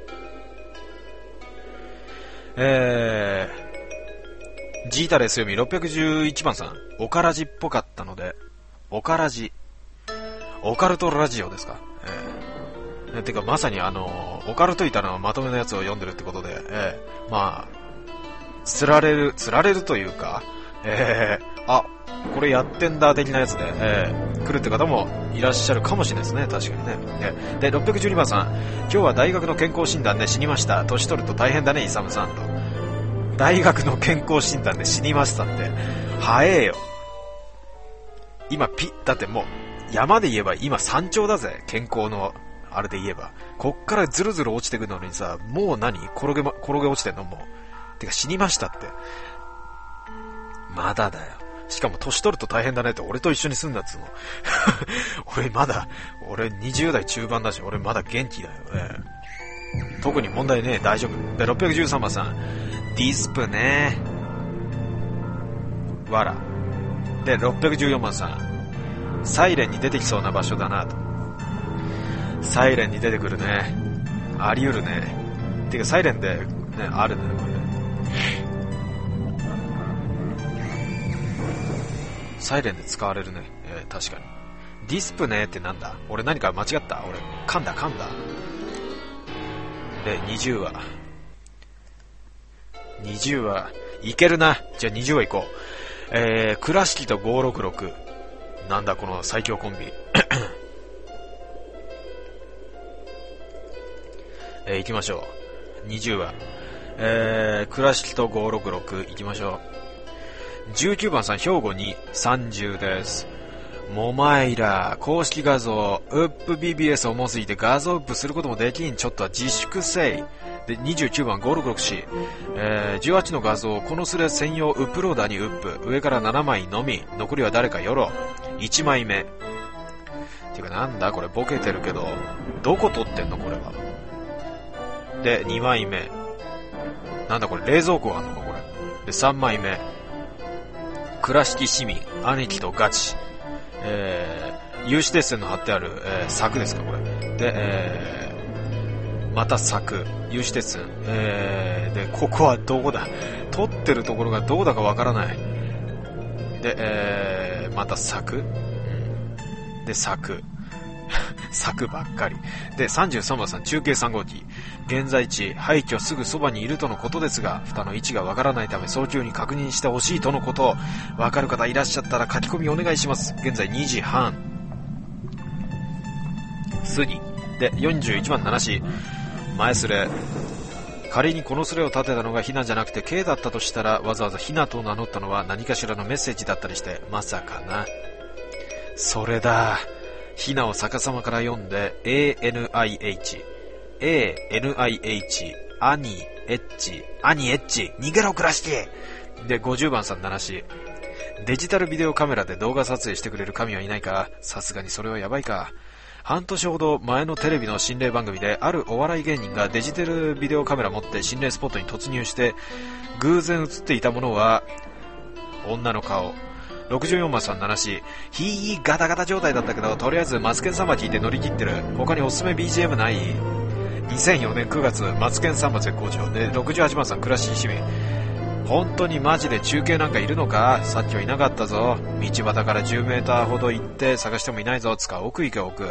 えー、ジータレス読みろっぴゃくじゅういちばんさん、オカラジっぽかったので、オカラジ、オカルトラジオですか。えー、てかまさにあの、オカルトイタのまとめのやつを読んでるってことで、えー、まあ、釣られる、釣られるというか、えー、あ、これやってんだ的なやつで、えー、来るって方もいらっしゃるかもしれないですね。確かにね。で、ろっぴゃくじゅうにばんさん、今日は大学の健康診断で死にました。年取ると大変だね、イサムさんと。大学の健康診断で死にましたって、早えよ。今ピッ、だってもう、山で言えば今山頂だぜ。健康の、あれで言えば。こっからずるずる落ちてくのにさ、もう何転げま、転げ落ちてんのもう。てか死にましたって。まだだよ。しかも年取ると大変だねって俺と一緒に住んだっつうの。俺まだ、俺にじゅうだい中盤だし、俺まだ元気だよね。特に問題ねえ、大丈夫。で、ろっぴゃくじゅうさんばんさん、ディスプねー。わら。で、ろっぴゃくじゅうよんばんさん、サイレンに出てきそうな場所だなと。サイレンに出てくるね。あり得るね。てかサイレンで、ね、あるね、これ。サイレンで使われるね、えー、確かに。ディスプねってなんだ？俺何か間違った？俺噛んだ噛んだ。で、にじゅうわにじゅうわいけるな。じゃあにじゅうわいこう。えー、倉敷とごひゃくろくじゅうろく。なんだこの最強コンビ。えー、行きましょう。にじゅうわ。えー、倉敷とごひゃくろくじゅうろく行きましょう。じゅうきゅうばんさん、兵庫にさんじゅうです。モマイラ、公式画像、ウップ ビービーエス 重すぎて画像ウップすることもできん。ちょっとは自粛せい。で、にじゅうきゅうばん、ごひゃくろくじゅうろくし、えー、じゅうはちの画像、このスレ専用ウップローダーにウップ。上からななまいのみ。残りは誰かよろ。いちまいめ。てかなんだこれボケてるけど、どこ撮ってんのこれは。で、にまいめ。なんだこれ冷蔵庫あんのかこれ。で、さんまいめ。倉敷市民、兄貴とガチ。えー、有刺鉄線の貼ってある、えー、柵ですかこれ。で、えー、また柵。有刺鉄線。えー、で、ここはどこだ？撮ってるところがどこだかわからない。で、えー、また柵。うん、で、柵。柵ばっかり。で、さんじゅうさんばんさん、中継さん号機。現在地、廃墟すぐそばにいるとのことですが、蓋の位置がわからないため早急に確認してほしいとのこと。わかる方いらっしゃったら書き込みお願いします。現在にじはん。杉。で、よんじゅういちばんななし。前スレ。仮にこのスレを立てたのがヒナじゃなくて K だったとしたら、わざわざヒナと名乗ったのは何かしらのメッセージだったりして、まさかな。それだ。ヒナを逆さまから読んで エーエヌアイエイチ エーエヌアイエイチ兄、エッチ、兄エッチ、逃げろ倉敷で、ごじゅうばんさんななし、デジタルビデオカメラで動画撮影してくれる神はいないか。さすがにそれはやばいか。半年ほど前のテレビの心霊番組で、あるお笑い芸人がデジタルビデオカメラ持って心霊スポットに突入して、偶然映っていたものは、女の顔。ろくじゅうよんばんさんななし、ひーガタガタ状態だったけど、とりあえずマツケンサンバ聞いて乗り切ってる。他におすすめ ビージーエム ない？にせんよねんくがつ、マツケンサンバ絶好調で、ろくじゅうはちばんさん、倉敷市民。本当にマジで中継なんかいるのか？さっきはいなかったぞ。道端からじゅうメーターほど行って探してもいないぞ。つか奥行け奥。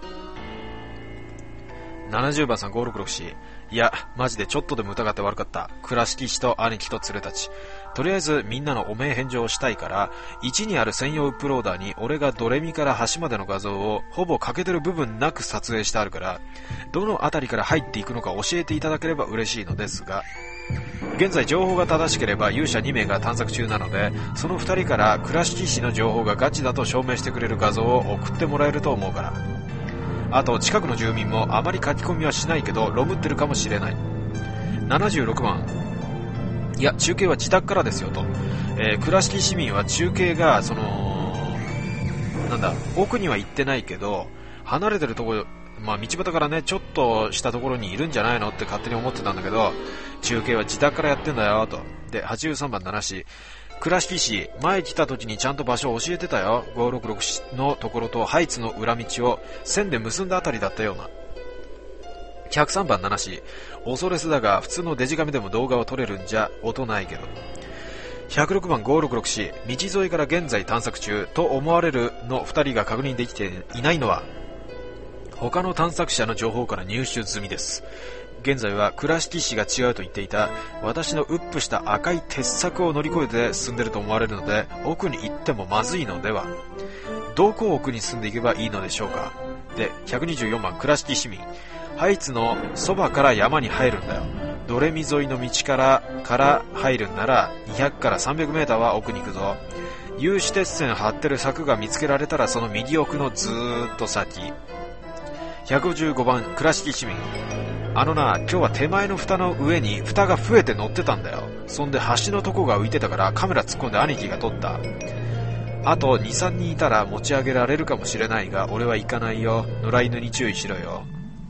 ななじゅうばんさん、ごろくろくし、いやマジでちょっとでも疑って悪かった。倉敷市と兄貴と連れたち。とりあえずみんなのお名返上をしたいから、いちにある専用ウップローダーに俺がドレミから端までの画像をほぼ欠けてる部分なく撮影してあるから、どのあたりから入っていくのか教えていただければ嬉しいのですが、現在情報が正しければ勇者にめいが探索中なので、そのふたりから倉敷市の情報がガチだと証明してくれる画像を送ってもらえると思うから。あと近くの住民もあまり書き込みはしないけどロムってるかもしれない。ななじゅうろくばん、いや中継は自宅からですよと、えー、倉敷市民は中継がそのなんだ奥には行ってないけど離れてるところ、まあ、道端からねちょっとしたところにいるんじゃないのって勝手に思ってたんだけど、中継は自宅からやってんだよと。ではちじゅうさんばんななし、倉敷市前来た時にちゃんと場所を教えてたよ。ごろくろくのところとハイツの裏道を線で結んだあたりだったような。ひゃくさんばんななし、恐れすだが普通のデジカメでも動画を撮れるんじゃ音ないけど。ひゃくろくばんごろくろくし、道沿いから現在探索中と思われるのふたりが確認できていないのは他の探索者の情報から入手済みです。現在は倉敷市が違うと言っていた私のウップした赤い鉄柵を乗り越えて進んでると思われるので、奥に行ってもまずいのでは。どこを奥に進んでいけばいいのでしょうか。でひゃくにじゅうよんばん倉敷市民、ハイツのそばから山に入るんだよ。ドレミ沿いの道からから入るんならにひゃくからさんびゃくメーターは奥に行くぞ。有刺鉄線張ってる柵が見つけられたらその右奥のずーっと先。ひゃくごじゅうごばん倉敷市民、あのな、今日は手前の蓋の上に蓋が増えて乗ってたんだよ。そんで端のとこが浮いてたからカメラ突っ込んで兄貴が撮った。あと にさんにんいたら持ち上げられるかもしれないが俺は行かないよ。野良犬に注意しろよ。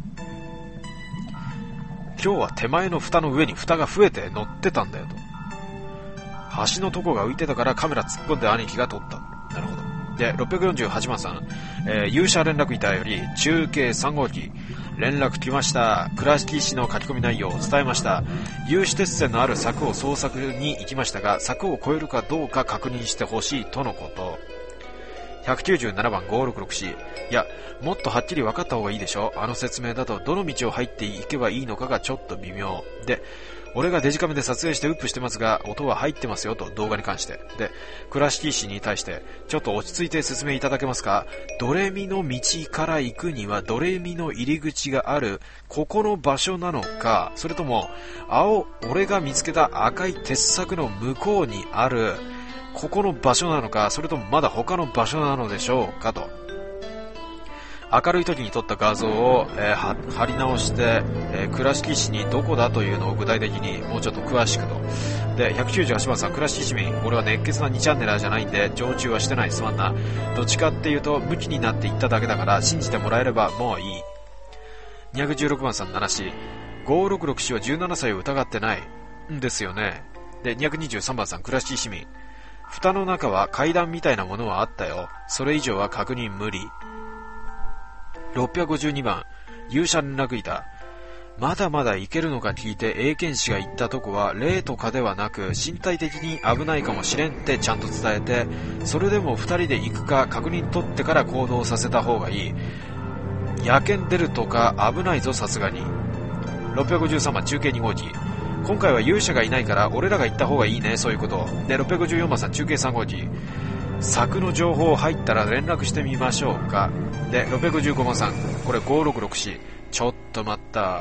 今日は手前の蓋の上に蓋が増えて乗ってたんだよと。端のとこが浮いてたからカメラ突っ込んで兄貴が撮った。なるほど。でろっぴゃくよんじゅうはちばんさん、えー、勇者連絡板より中継さんごうき連絡来ました。倉敷市の書き込み内容を伝えました。有刺鉄線のある柵を捜索に行きましたが、柵を越えるかどうか確認してほしいとのこと。ひゃくきゅうじゅうななばんごろくろくし、いやもっとはっきり分かった方がいいでしょ。あの説明だとどの道を入っていけばいいのかがちょっと微妙で、俺がデジカメで撮影してウップしてますが音は入ってますよと。動画に関してで倉敷市に対してちょっと落ち着いて説明いただけますか。ドレミの道から行くにはドレミの入り口があるここの場所なのか、それとも青俺が見つけた赤い鉄柵の向こうにあるここの場所なのか、それともまだ他の場所なのでしょうかと。明るい時に撮った画像を、えー、貼り直して、えー、倉敷市にどこだというのを具体的にもうちょっと詳しくと。でひゃくきゅうじゅうはちばんさん倉敷市民、俺は熱血なにチャンネラーじゃないんで常駐はしてない。すまんな。どっちかっていうとムキになって言っただけだから信じてもらえればもういい。にひゃくじゅうろくばんさんななし、ごろくろくしはじゅうななさいを疑ってないんですよね。でにひゃくにじゅうさんばんさん倉敷市民、蓋の中は階段みたいなものはあったよ。それ以上は確認無理。ろっぴゃくごじゅうにばん勇者連絡板、まだまだ行けるのか聞いて英検士が言ったとこは霊とかではなく身体的に危ないかもしれんってちゃんと伝えて、それでもふたりで行くか確認取ってから行動させた方がいい。野犬出るとか危ないぞさすがに。ろっぴゃくごじゅうさんばん中継にごうき、今回は勇者がいないから俺らが行った方がいいね。そういうことでろっぴゃくごじゅうよんばんさん中継さんごうき、柵の情報入ったら連絡してみましょうか。でろっぴゃくごじゅうごばんさん、これごろくろくし、ちょっと待った、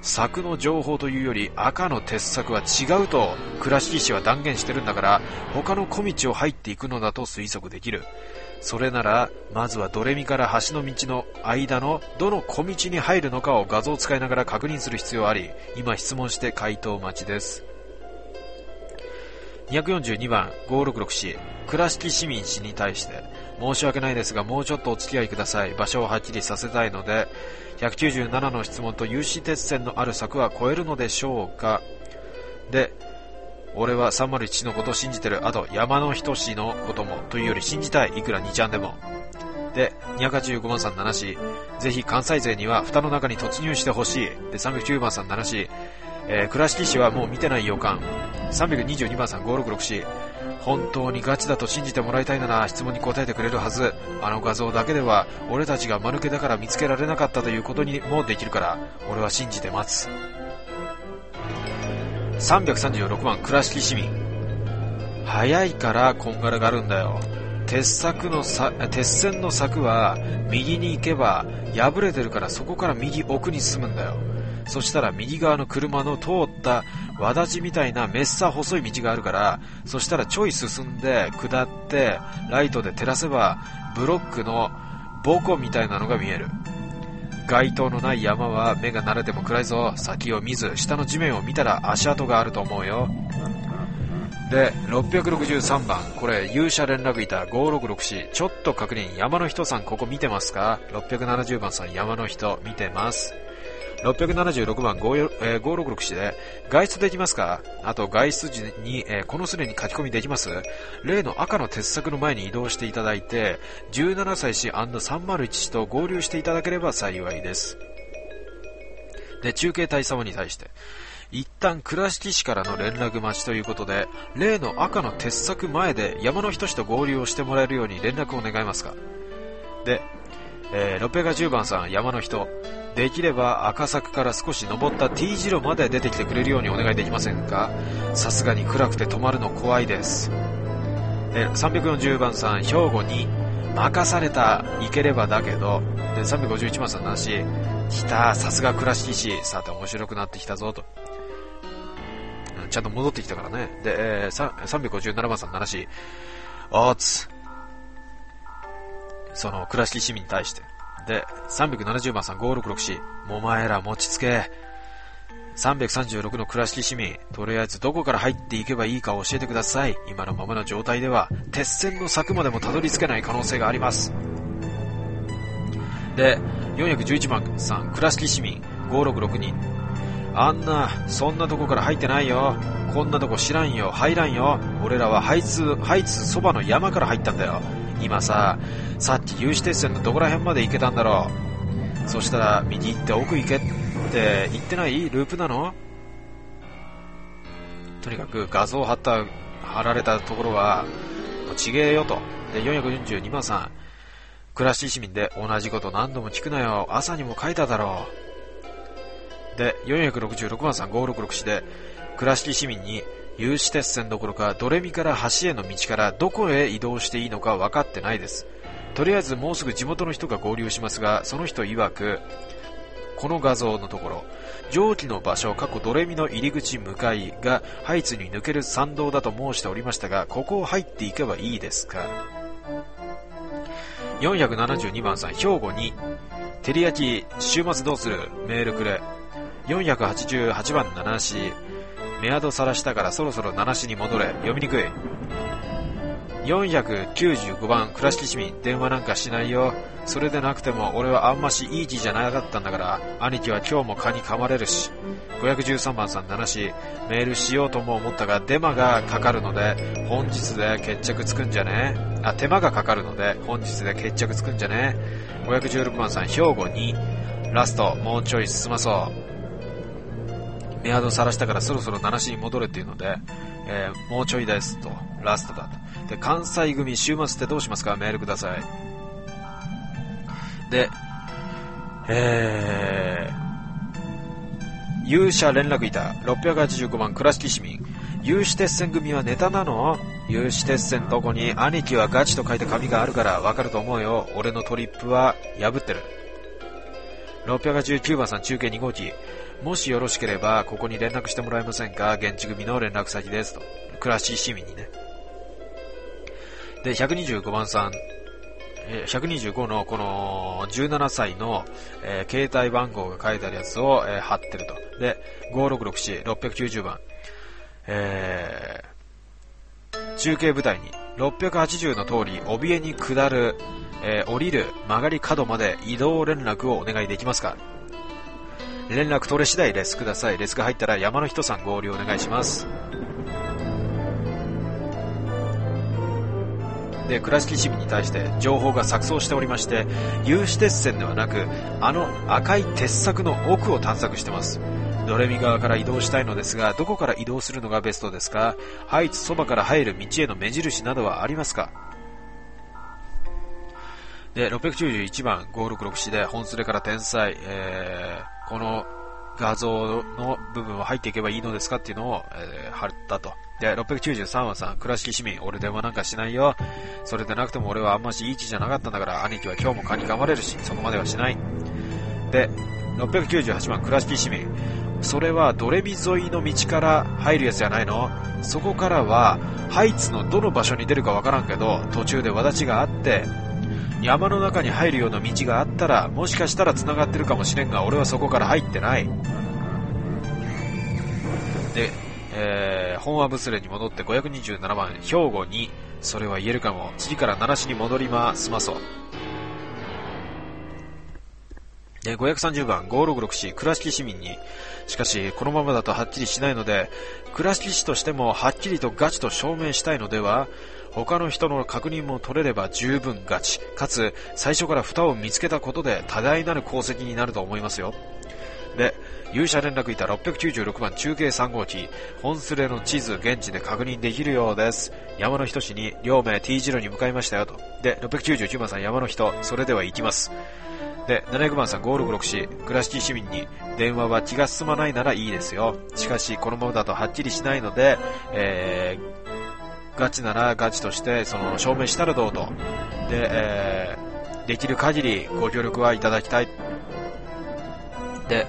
柵の情報というより赤の鉄柵は違うと倉敷氏は断言してるんだから、他の小道を入っていくのだと推測できる。それならまずはドレミから橋の道の間のどの小道に入るのかを画像を使いながら確認する必要あり、今質問して回答待ちです。にひゃくよんじゅうにばんごーろくろく氏、倉敷市民氏に対して、申し訳ないですがもうちょっとお付き合いください。場所をはっきりさせたいので、ひゃくきゅうじゅうななの質問と有刺鉄線のある柵は超えるのでしょうか。で、俺はさんまるいちのことを信じてる。あと山の人氏のこともというより信じたい。いくらにちゃんでも。で、にひゃくはちじゅうごばんさんなな氏、ぜひ関西勢には蓋の中に突入してほしい。で、さんびゃくきゅうばんさんなな氏、えー、倉敷氏はもう見てない予感。さんびゃくにじゅうにばんさんごーろくろく氏、本当にガチだと信じてもらいたいなら質問に答えてくれるはず。あの画像だけでは俺たちが間抜けだから見つけられなかったということにもできるから、俺は信じて待つ。さんびゃくさんじゅうろくばん倉敷市民、早いからこんがらがるんだよ。鉄柵のさ鉄線の柵は右に行けば破れてるから、そこから右奥に進むんだよ。そしたら右側の車の通った輪立ちみたいなめっさ細い道があるから、そしたらちょい進んで下ってライトで照らせばブロックのボコみたいなのが見える。街灯のない山は目が慣れても暗いぞ。先を見ず下の地面を見たら足跡があると思うよ。で、ろっぴゃくろくじゅうさんばん、これ勇者連絡板ごーろくろく氏、ちょっと確認。山の人さんここ見てますか。ろっぴゃくななじゅうばんさん、山の人見てます。ろっぴゃくななじゅうろくばんごーろくろく氏で、外出できますか。あと外出時に、えー、このスレに書き込みできます。例の赤の鉄柵の前に移動していただいて、じゅうななさい氏 さんまるいち 氏と合流していただければ幸いです。で、中継隊様に対して、一旦倉敷市からの連絡待ちということで、例の赤の鉄柵前で山の人氏と合流をしてもらえるように連絡を願えますか。で、えー、ろっぴゃくはちじゅうばんさん、山の人、できれば赤柵から少し登った T 字路まで出てきてくれるようにお願いできませんか。さすがに暗くて止まるの怖いです。で、さんびゃくよんじゅうばんさん、兵庫に任された、行ければだけど。で、さんびゃくごじゅういちばんさん、なし、来た、さすが倉敷市、さて面白くなってきたぞと。ちゃんと戻ってきたからね。で、えー、さんびゃくごじゅうななばんさん、ななし、おーつ、その倉敷市民に対して。で、さんびゃくななじゅうばんさん、ごーろくろく氏、お前ら持ちつけ。さんびゃくさんじゅうろくの倉敷市民、とりあえずどこから入っていけばいいか教えてください。今のままの状態では鉄線の柵までもたどり着けない可能性があります。で、よんひゃくじゅういちばんさん、倉敷市民ごーろくろくにん、あんなそんなとこから入ってないよ。こんなとこ知らんよ、入らんよ。俺らはハイツハイツそばの山から入ったんだよ。今さ、さっき有刺鉄線のどこら辺まで行けたんだろう。そしたら右行って奥行けって言ってない？ループなの？とにかく画像貼った貼られたところはもうちげえよと。で、よんひゃくよんじゅうにばんさん、倉敷市民で、同じこと何度も聞くなよ、朝にも書いただろう。で、よんひゃくろくじゅうろくばんさん、ごーろくろく氏で、倉敷市民に有刺鉄線どころかドレミから橋への道からどこへ移動していいのか分かってないです。とりあえずもうすぐ地元の人が合流しますが、その人曰く、この画像のところ、上記の場所、過去ドレミの入り口向かいがハイツに抜ける参道だと申しておりましたが、ここを入っていけばいいですか。よんひゃくななじゅうにばんさん、兵庫に、照り焼き週末どうする、メールくれ。よんひゃくはちじゅうはちばんななし、メアドさらしたからそろそろななしに戻れ、読みにくい。よんひゃくきゅうじゅうごばん、倉敷市民、電話なんかしないよ。それでなくても俺はあんましいい気じゃなかったんだから、兄貴は今日も蚊に噛まれるし。ごひゃくじゅうさんばんさん、ななし、メールしようとも思ったがデマがかかるので本日で決着つくんじゃね。あ、手間がかかるので本日で決着つくんじゃね。ごひゃくじゅうろくばんさん、兵庫に、ラストもうちょい進まそう。メアドさらしたからそろそろななしに戻れっていうので、えー、もうちょいですと、ラストだと。で、関西組週末ってどうしますか、メールください。で、えー、勇者連絡板ろっぴゃくはちじゅうごばん、倉敷市民、有刺鉄線組はネタなの？有刺鉄線どこに兄貴はガチと書いた紙があるからわかると思うよ。俺のトリップは破ってる。ろっぴゃくはちじゅうきゅうばんさん、中継に号機、 もしよろしければここに連絡してもらえませんか？現地組の連絡先ですと。倉敷市民にね。で、ひゃくにじゅうごばんさん、ひゃくにじゅうごのこのじゅうななさいの、えー、携帯番号が書いてあるやつを、えー、貼ってると。で、ごろくろくよん、ろっぴゃくきゅうじゅうばん。えー、中継部隊にろっぴゃくはちじゅうの通り、怯えに下る、えー、降りる曲がり角まで移動連絡をお願いできますか？連絡取れ次第レスください。レスが入ったら山の人さん合流お願いします。で、倉敷市民に対して情報が錯綜しておりまして、有刺鉄線ではなく、あの赤い鉄柵の奥を探索してます。ドレミ側から移動したいのですが、どこから移動するのがベストですか？ハイツそばから入る道への目印などはありますか？で、ろっぴゃくきゅうじゅういちばんごろくろくよんで本スレから天才、えー、この画像の部分は入っていけばいいのですかっていうのを、えー、貼ったと。で、ろっぴゃくきゅうじゅうさんはさん、倉敷市民、俺電話なんかしないよ。それでなくても俺はあんましいい位置じゃなかったんだから、兄貴は今日も蚊に噛まれるし、そこまではしない。で、ろっぴゃくきゅうじゅうはちばん倉敷市民、それはドレミ沿いの道から入るやつじゃないの？そこからはハイツのどの場所に出るかわからんけど、途中で轍があって山の中に入るような道があったら、もしかしたら繋がってるかもしれんが、俺はそこから入ってない。で、えー、本話ブスレに戻ってごひゃくにじゅうななばん兵庫に、それは言えるかも。次から奈良市に戻りますまそう。で、ごひゃくさんじゅうばんごろくろくよん倉敷市民に、しかしこのままだとはっきりしないので、倉敷市としてもはっきりとガチと証明したいのでは、他の人の確認も取れれば十分ガチ、かつ最初から蓋を見つけたことで多大なる功績になると思いますよ。で、勇者連絡板ろっぴゃくきゅうじゅうろくばん中継さん号機、本スレの地図現地で確認できるようです。山の人氏に両名 ティーゼロ に向かいましたよと。で、ろっぴゃくきゅうじゅうきゅうばんさん山の人、それでは行きます。で、ななひゃくばんさんごろくろくよん倉敷市民に、電話は気が進まないならいいですよ。しかしこのままだとはっきりしないので、えー、ガチならガチとしてその証明したらどうと。で、えー、できる限りご協力はいただきたい。で、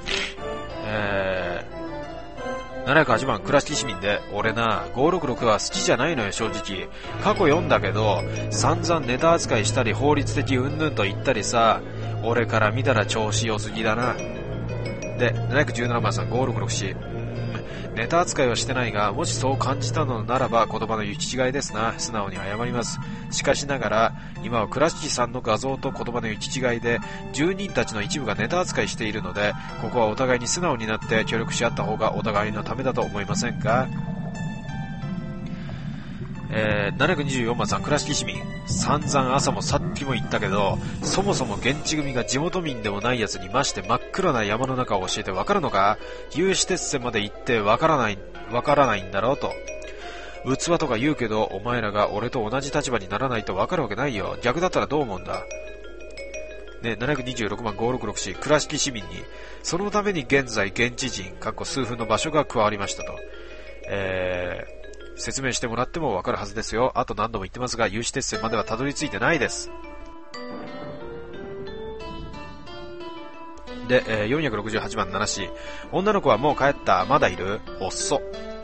えー、ななひゃくはちばん倉敷市民で、俺なごろくろくは好きじゃないのよ正直。過去読んだけど散々ネタ扱いしたり法律的云々と言ったりさ、俺から見たら調子良すぎだな。で、ななひゃくじゅうななばんさんごろくろくよん、ネタ扱いはしてないが、もしそう感じたのならば言葉の行き違いですな。素直に謝ります。しかしながら今は倉敷さんの画像と言葉の行き違いで住人たちの一部がネタ扱いしているので、ここはお互いに素直になって協力し合った方がお互いのためだと思いませんか？えー、ななひゃくにじゅうよんばんさん倉敷市民、散々朝もさっきも言ったけど、そもそも現地組が地元民でもないやつにまして真っ暗な山の中を教えてわかるのか？有刺鉄線まで行ってわからないわからないんだろうと。器とか言うけど、お前らが俺と同じ立場にならないとわかるわけないよ。逆だったらどう思うんだ。ね、ななひゃくにじゅうろくばんごろくろくよん倉敷市民に、そのために現在現地人かっこ数分の場所が加わりましたと。えー説明してもらってもわかるはずですよ。あと何度も言ってますが、有刺鉄線まではたどり着いてないです。で、えー、よんひゃくろくじゅうはちばんなな市、女の子はもう帰った？まだいる？おっそ。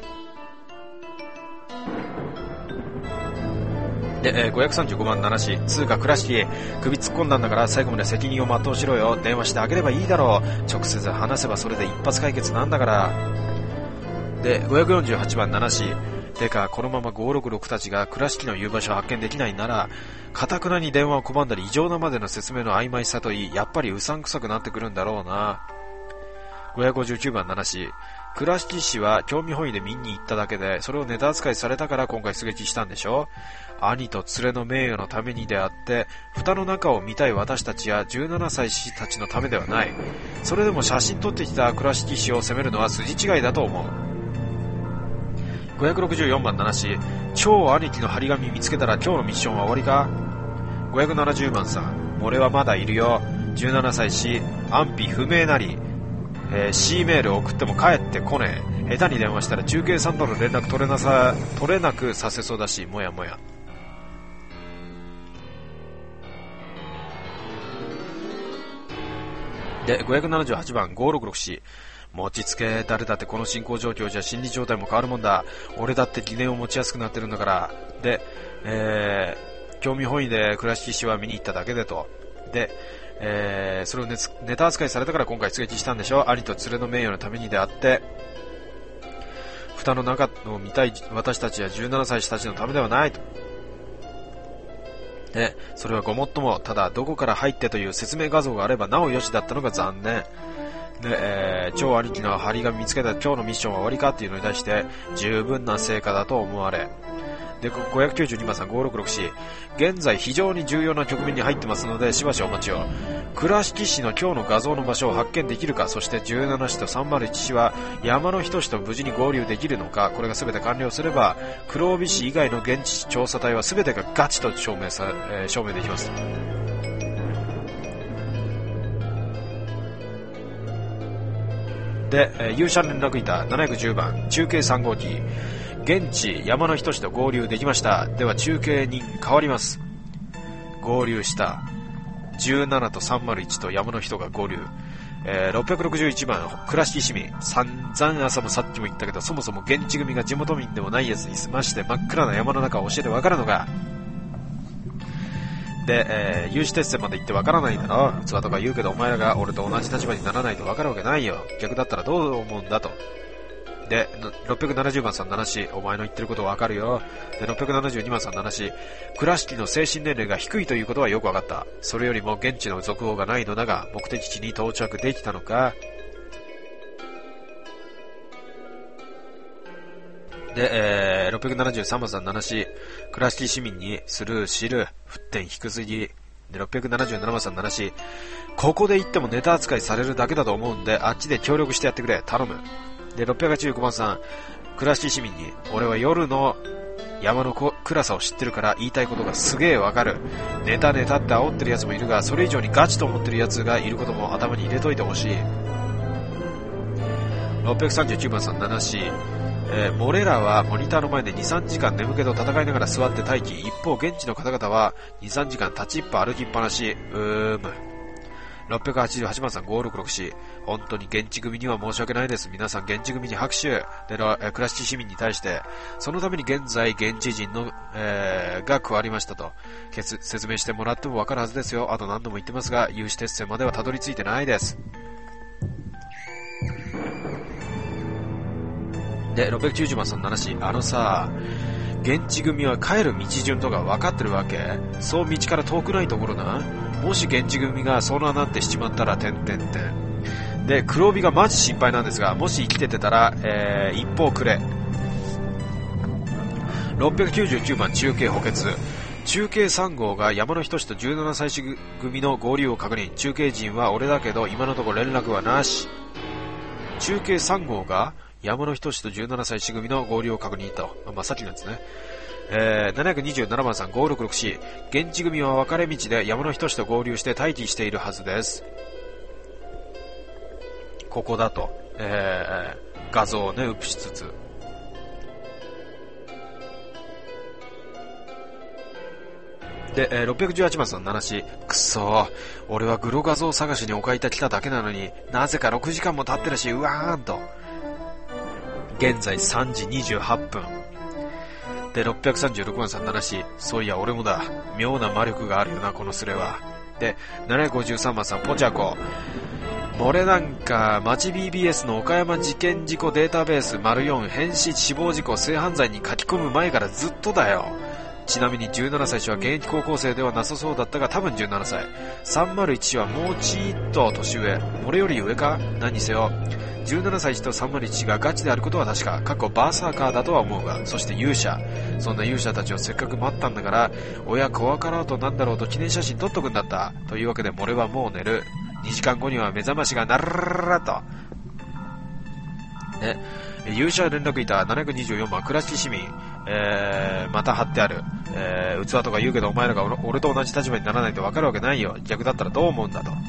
で、えー、ごひゃくさんじゅうごばんなな市、つうか倉敷、首突っ込んだんだから最後まで責任を全うしろよ。電話してあげればいいだろう。直接話せばそれで一発解決なんだから。で、ごひゃくよんじゅうはちばんなな市、てかこのままごろくろくたちが倉敷の言う場所を発見できないなら、堅くなに電話を拒んだり異常なまでの説明の曖昧さといい、やっぱりうさんくさくなってくるんだろうな。ごひゃくごじゅうきゅうばんなな市、倉敷市は興味本位で見に行っただけで、それをネタ扱いされたから今回出撃したんでしょ。兄と連れの名誉のためにであって、蓋の中を見たい私たちやじゅうななさいたちのためではない。それでも写真撮ってきた倉敷市を責めるのは筋違いだと思う。ごひゃくろくじゅうよんばんなな市、超兄貴の張り紙見つけたら今日のミッションは終わりか？ごひゃくななじゅうばんさん、俺はまだいるよ。じゅうななさい市、安否不明なり、えー、C メール送っても帰ってこねえ。下手に電話したら中継さんとの連絡取れなさ取れなくさせそうだし、もやもや。で、ごひゃくななじゅうはちばんごろくろくよん、 持ちつけ、誰だってこの進行状況じゃ心理状態も変わるもんだ。俺だって疑念を持ちやすくなってるんだから。で、えー、興味本位で倉敷氏は見に行っただけでと。で、えー、それを ネ, ネタ扱いされたから今回出撃したんでしょ。兄と連れの名誉のためにであって、蓋の中を見たい私たちやじゅうななさいたちのためではないと。で、それはごもっとも、ただどこから入ってという説明画像があればなおよしだったのが残念。で、えー、超兄貴の張り紙見つけた今日のミッションは終わりかっていうのに対して十分な成果だと思われ。で、ごひゃくきゅうじゅうにばんさんごろくろくよん、現在非常に重要な局面に入ってますのでしばしお待ちを。倉敷市の今日の画像の場所を発見できるか、そしてじゅうなな市とさんまるいち市は山の人市と無事に合流できるのか、これが全て完了すれば黒帯市以外の現地調査隊は全てがガチと証明さ、えー、証明できます。で、えー、有車連絡板ななひゃくじゅうばん中継さん号機、現地山の人市と合流できました。では中継人変わります。合流したじゅうななとさんまるいちと山の人が合流、えー、ろっぴゃくろくじゅういちばん倉敷市民、散々朝もさっきも言ったけど、そもそも現地組が地元民でもないやつに済まして真っ暗な山の中を教えてわかるのか。で、えー、有刺鉄線まで行ってわからないんだろ。器とか言うけどお前らが俺と同じ立場にならないとわかるわけないよ。逆だったらどう思うんだと。で、ろっぴゃくななじゅうばんさんなな市、お前の言ってることわかるよ。で、ろっぴゃくななじゅうにばんさんなな市、倉敷の精神年齢が低いということはよくわかった。それよりも現地の続報がないのだが、目的地に到着できたのか。で、えー、ろっぴゃくななじゅうさんばんさんなな市、倉敷市民にスルー知る、沸点低すぎ。で、ろっぴゃくななじゅうななばんさんなな市、ここで言ってもネタ扱いされるだけだと思うんで、あっちで協力してやってくれ、頼む。で、ろっぴゃくはちじゅうごばんさん、倉敷市民に、俺は夜の山の暗さを知ってるから言いたいことがすげえわかる。ネタネタって煽ってるやつもいるが、それ以上にガチと思ってるやつがいることも頭に入れといてほしい。ろっぴゃくさんじゅうきゅうばんさんなな市、えー、俺らはモニターの前でにさんじかん眠気と戦いながら座って待機。一方現地の方々はにさんじかん立ちっぱ歩きっぱなし。うーむ。ろっぴゃくはちじゅうはちばんさんごろくろく市、本当に現地組には申し訳ないです。皆さん現地組に拍手。で、倉敷市民に対して、そのために現在現地人の、えー、が加わりましたと説明してもらってもわかるはずですよ。あと何度も言ってますが、有刺鉄線まではたどり着いてないです。で、ろっぴゃくきゅうじゅうばんさんなな市、あのさ、現地組は帰る道順とか分かってるわけ？そう道から遠くないところな。もし現地組が遭難なんてしちまったら、てんてんてん。で、黒帯がマジ心配なんですが、もし生きててたら、えー、一報くれ。ろっぴゃくきゅうじゅうきゅうばん中継補欠。中継さん号が山の人市とじゅうななさい組の合流を確認。中継陣は俺だけど、今のところ連絡はなし。中継さん号が山の人市とじゅうななさい組の合流を確認と。まあ、さっきのやつね。えー、ななひゃくにじゅうななばんさんごろくろく市、現地組は分かれ道で山の人市と合流して待機しているはずです。ここだと、えー、画像をね、映しつつ。で、えー、ろっぴゃくじゅうはちばんさんなな市、くそー、俺はグロ画像探しにお買いた来ただけなのになぜかろくじかんも経ってるし、うわーんと。現在さんじにじゅうはっぷんで、ろっぴゃくさんじゅうろくばんさんなな市、そういや俺もだ、妙な魔力があるよなこのスレは。で、ななひゃくごじゅうさんばんさんポチャコ、俺なんか町 ビービーエス の岡山事件事故データベース ④ 変死死亡事故性犯罪に書き込む前からずっとだよ。ちなみにじゅうななさい市は現役高校生ではなさそうだったが多分じゅうななさい、さんまるいち市はもうちーっと年上、俺より上か。何にせよじゅうななさい市とさんまるいち市がガチであることは確か、過去バーサーカーだとは思うが、そして勇者、そんな勇者たちをせっかく待ったんだから、親怖かろうとなんだろうと記念写真撮っとくんだった。というわけで俺はもう寝る。にじかんごには目覚ましが鳴ると。ね、勇者連絡板ななひゃくにじゅうよんばん倉敷市民、えー、また貼ってある、えー、器とか言うけどお前らが俺と同じ立場にならないと分かるわけないよ。逆だったらどう思うんだと。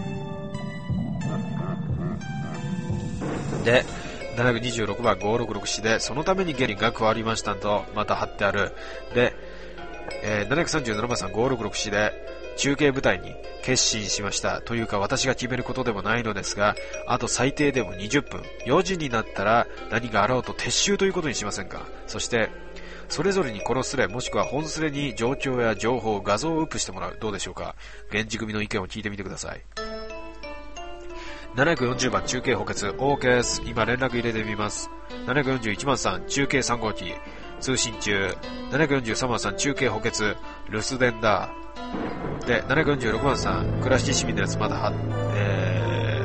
で、ななひゃくにじゅうろくばんごろくろく市でそのためにゲリが加わりましたとまた貼ってある。で、 えー、ななひゃくさんじゅうななばんさんごーろくろくしで中継部隊に決心しました。というか私が決めることでもないのですが、あと最低でもにじゅっぷん、よじになったら何があろうと撤収ということにしませんか。そしてそれぞれにこのスレもしくは本スレに状況や情報、画像をウップしてもらう。どうでしょうか。現地組の意見を聞いてみてください。ななひゃくよんじゅうばん中継補欠 OK です。今連絡入れてみます。ななひゃくよんじゅういちばんさん中継さん号機通信中。ななひゃくよんじゅうさんばんさん中継補欠留守電だ。でななひゃくよんじゅうろくばんさん倉敷市民のやつまだは、え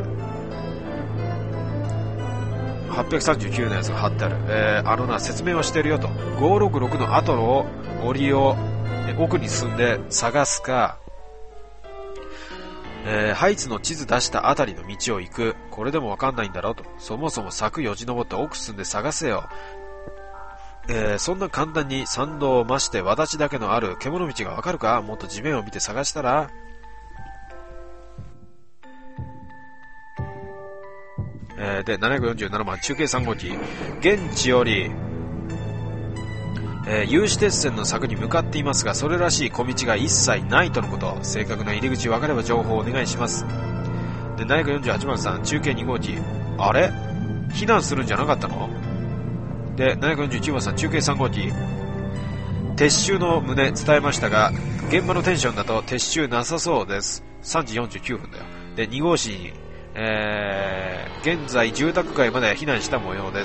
ー、はっぴゃくさんじゅうきゅうのやつが貼ってある。えー、あのな説明をしてるよと。ごーろくろくの後の折を奥に進んで探すか、えー、ハイツの地図出したあたりの道を行く。これでもわかんないんだろうと。そもそも柵よじ登って奥進んで探せよ。えー、そんな簡単に山道を増して私だけのある獣道がわかるか。もっと地面を見て探したら。えー、でななひゃくよんじゅうななばん中継さん号機現地より、えー、有刺鉄線の柵に向かっていますが、それらしい小道が一切ないとのこと。正確な入り口分かれば情報をお願いします。でななひゃくよんじゅうはちばんさん中継に号機、あれ避難するんじゃなかったの。でななひゃくよんじゅうきゅうばんさん中継さん号機、撤収の旨伝えましたが現場のテンションだと撤収なさそうです。さんじよんじゅうきゅうふんだよ。でに号紙に、えー、現在住宅街まで避難した模様です。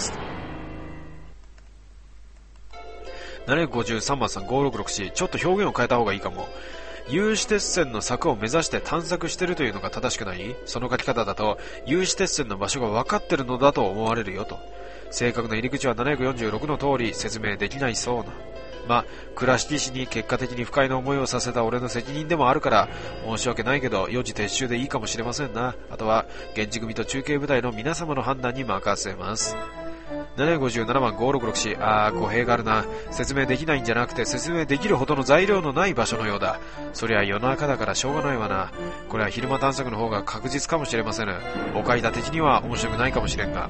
ななひゃくごじゅうさんばんさんごーろくろくし、ちょっと表現を変えた方がいいかも。有刺鉄線の柵を目指して探索してるというのが正しくない。その書き方だと有刺鉄線の場所が分かってるのだと思われるよと。正確な入り口はななひゃくよんじゅうろくの通り説明できないそうな。まあ倉敷市に結果的に不快な思いをさせた俺の責任でもあるから申し訳ないけどよじ撤収でいいかもしれませんな。あとは現地組と中継部隊の皆様の判断に任せます。ななひゃくごじゅうななばんごーろくろくし、あー語弊があるな。説明できないんじゃなくて説明できるほどの材料のない場所のようだ。そりゃ夜中だからしょうがないわな。これは昼間探索の方が確実かもしれません。お階段的には面白くないかもしれんが。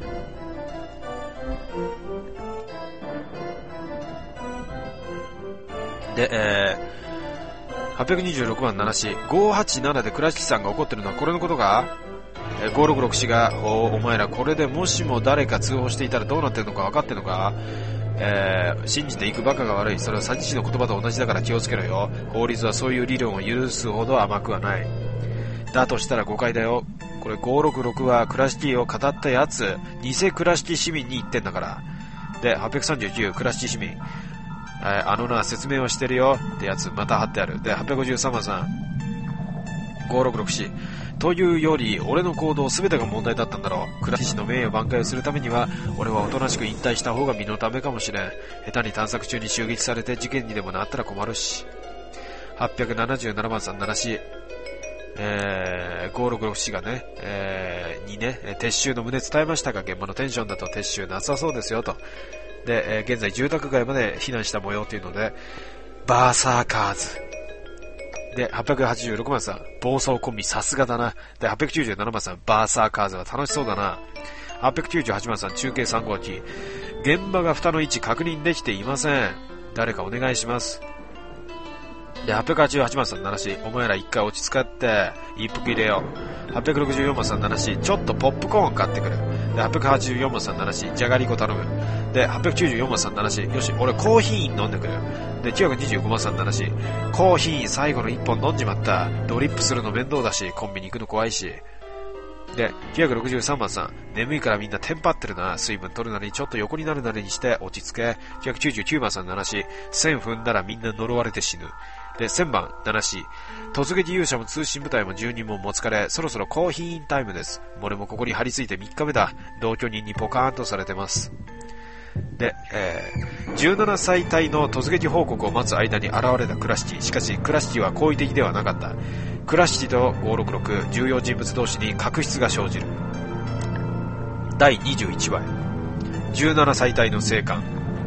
で、えー、はっぴゃくにじゅうろくばんななしごーはちななで倉敷さんが怒ってるのはこれのことか。ごーろくろくしが、お, お前らこれでもしも誰か通報していたらどうなってるのか分かってるのか。えー、信じていくバカが悪い。それは詐欺師の言葉と同じだから気をつけろよ。法律はそういう理論を許すほど甘くはない。だとしたら誤解だよ。これごーろくろくは倉敷を語ったやつ、偽倉敷市民に言ってんだから。ではっぴゃくさんじゅうきゅう倉敷市民、えー、あのな説明をしてるよってやつまた貼ってある。ではっぴゃくごじゅうさんばんさんごーろくろくしというより俺の行動全てが問題だったんだろう。倉敷市の名誉挽回をするためには俺はおとなしく引退した方が身のためかもしれん。下手に探索中に襲撃されて事件にでもなったら困るし。はっぴゃくななじゅうななばんさんななし、えー、ごーろくろくしがね、えー、にね撤収の旨伝えましたが現場のテンションだと撤収なさそうですよと。で、えー、現在住宅街まで避難した模様というのでバーサーカーズではっぴゃくはちじゅうろくばんさん暴走コンビさすがだな。ではっぴゃくきゅうじゅうななばんさんバーサーカーズは楽しそうだな。はっぴゃくきゅうじゅうはちばんさん中継さん号機、現場が蓋の位置確認できていません。誰かお願いします。ではっぴゃくはちじゅうはちばんさんななし、お前ら一回落ち着かって一服入れよう。はっぴゃくろくじゅうよんばんさんななし、ちょっとポップコーン買ってくる。ではっぴゃくはちじゅうよんばんさんななし、じゃがりこ頼む。ではっぴゃくきゅうじゅうよんばんさんななし、よし俺コーヒー飲んでくる。できゅうひゃくにじゅうごばんさんななし、コーヒー最後のいっぽん飲んじまった。ドリップするの面倒だしコンビニ行くの怖いし。できゅうひゃくろくじゅうさんばんさん眠いからみんなテンパってるな。水分取るなりちょっと横になるなりにして落ち着け。きゅうひゃくきゅうじゅうきゅうばんさんななし、せん踏んだらみんな呪われて死ぬ。でせんばんななし、突撃勇者も通信部隊も住人ももつかれ、そろそろコーヒーインタイムです。俺もここに張り付いてみっかめだ。同居人にポカーンとされてます。で、えー、じゅうななさい隊の突撃報告を待つ間に現れた倉敷。しかし倉敷は好意的ではなかった。倉敷とごーろくろく重要人物同士に確執が生じる。だいにじゅういちわじゅうななさい隊の生還。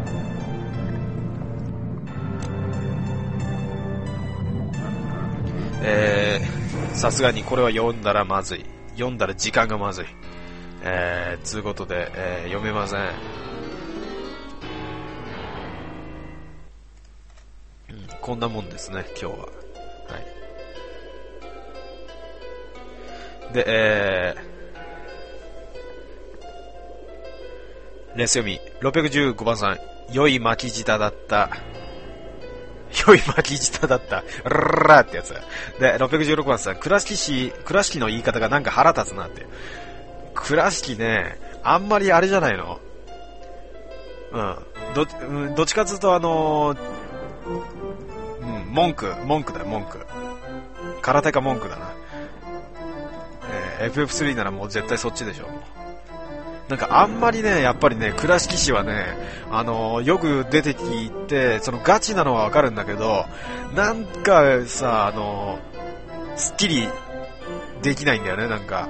えー、さすがにこれは読んだらまずい。読んだら時間がまずい。えー、つうことで、えー、読めません。 こんなもんですね、今日は。はい。で、えー、レース読み、ろっぴゃくじゅうごばんさん、良い巻き舌だった。良い巻き舌だった。ラララってやつ。で、ろっぴゃくじゅうろくばんさん、倉敷市、倉敷の言い方がなんか腹立つなって。倉敷ね、あんまりあれじゃないの？うん。ど、うん、どっちかというとあのー、うん、文句、文句だよ、文句。空手か文句だな。えー、エフエフスリー ならもう絶対そっちでしょ。なんかあんまりね、やっぱりね、倉敷市はね、あのー、よく出てきて、そのガチなのはわかるんだけど、なんかさ、あのー、スッキリできないんだよね、なんか。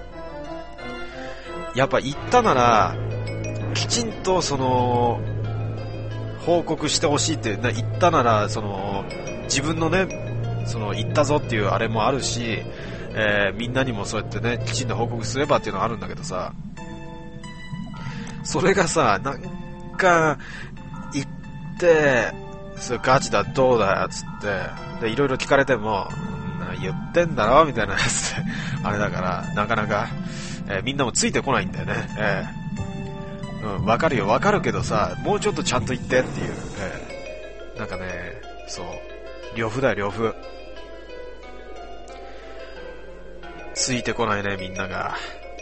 やっぱ行ったなら、きちんとその、報告してほしいって、な言ったなら、その、自分のね、その、言ったぞっていうあれもあるし、えー、みんなにもそうやってね、きちんと報告すればっていうのはあるんだけどさ、それがさ、なんか、言って、それガチだ、どうだ、つって、で、いろいろ聞かれても、言ってんだろみたいなやつで、あれだから、なかなか、えー、みんなもついてこないんだよね。えー、うん、わかるよ、わかるけどさ、もうちょっとちゃんと言ってっていう。えー、なんかね、そう、呂布だよ、呂布。ついてこないね、みんなが。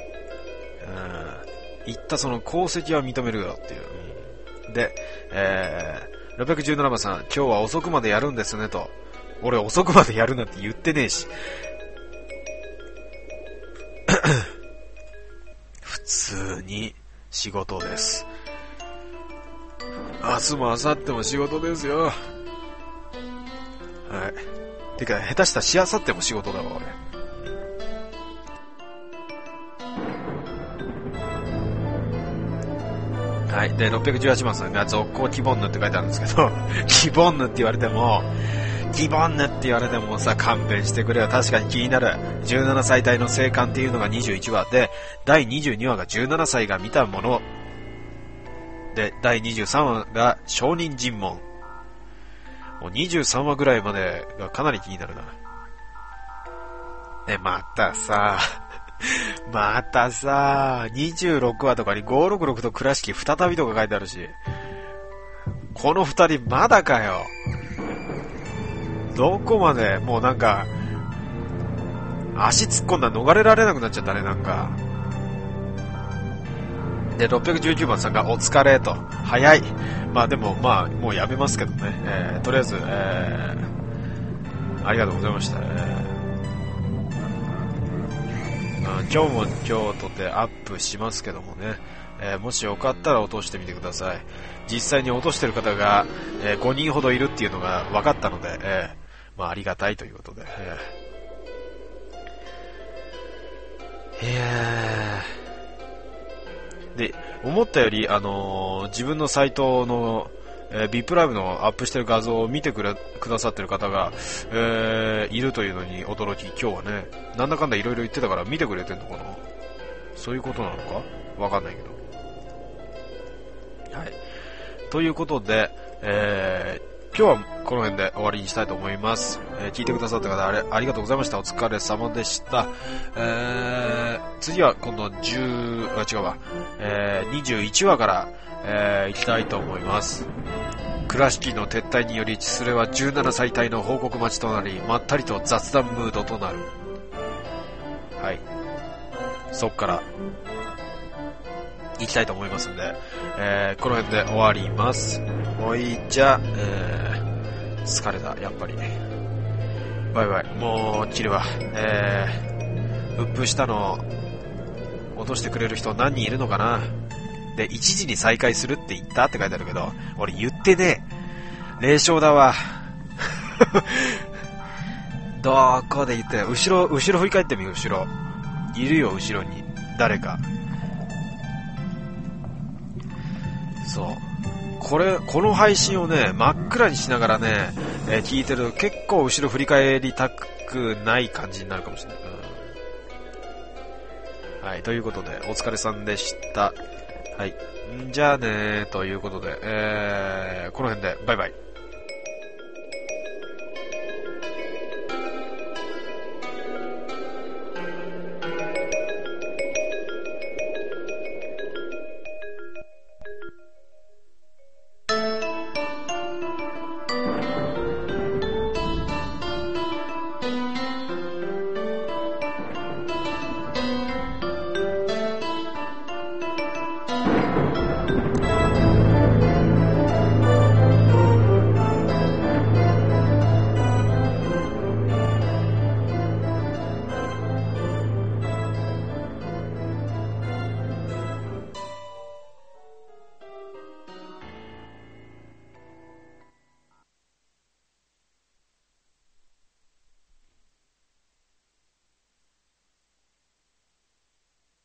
うん、言ったその功績は認めるよっていう。うん、で、えー、ろっぴゃくじゅうななばんさん、今日は遅くまでやるんですねと。俺遅くまでやるなんて言ってねえし。普通に仕事です。明日も明後日も仕事ですよ。はい。てか、下手したらしあさっても仕事だわ、俺。はい。で、ろっぴゃくじゅうはちばんさんが続行キボンヌって書いてあるんですけど、キボンヌって言われても、キボンヌって言われてもさ、勘弁してくれよ。確かに気になる。じゅうななさい帯の生還っていうのがにじゅういちわで、だいにじゅうにわがじゅうななさいが見たもの。で、だいにじゅうさんわが証人尋問。もうにじゅうさんわぐらいまでがかなり気になるな。え、またさ、またさ、にじゅうろくわとかにごひゃくろくじゅうろくと倉敷再びとか書いてあるし、この二人まだかよ。どこまで、もうなんか、足突っ込んだら逃れられなくなっちゃったね、なんか。で、ろっぴゃくじゅうきゅうばんさんがお疲れと。早い。まあでも、まあ、もうやめますけどね。えー、とりあえず、えー、ありがとうございました。えー、あ今日も今日とてアップしますけどもね。えー、もしよかったら落としてみてください。実際に落としてる方が、えー、ごにんほどいるっていうのが分かったので、えーまあ、ありがたいということで。いやー。で、思ったより、あのー、自分のサイトの、えー、ビップ ライブのアップしてる画像を見てくれ、くださってる方が、えー、いるというのに驚き、今日はね、なんだかんだいろいろ言ってたから見てくれてんのかな？そういうことなのか？わかんないけど。はい。ということで、えー、今日はこの辺で終わりにしたいと思います。えー、聞いてくださった方あれありがとうございました。お疲れ様でした。えー、次は今度じゅう、あ、違うわ、えー、にじゅういちわから、えー、行きたいと思います。倉敷の撤退により千鶴はじゅうななさい帯の報告待ちとなり、まったりと雑談ムードとなる。はい。そっから行きたいと思いますんで、えー、この辺で終わります。おいじゃ、えー、疲れた、やっぱり。バイバイ。もう切るわ。えー、鬱憤したの落としてくれる人何人いるのかな。で、いちじに再開するって言ったって書いてあるけど、俺言ってねえ。霊障だわ。どこで言って後ろ、後ろ振り返ってみ、後ろ。いるよ、後ろに。誰か。そう。これ、この配信をね、真っ暗にしながらね、えー、聞いてると結構後ろ振り返りたくない感じになるかもしれない。うん、はい、ということで、お疲れさんでした。はい。んじゃあねー、ということで、えー、この辺で、バイバイ。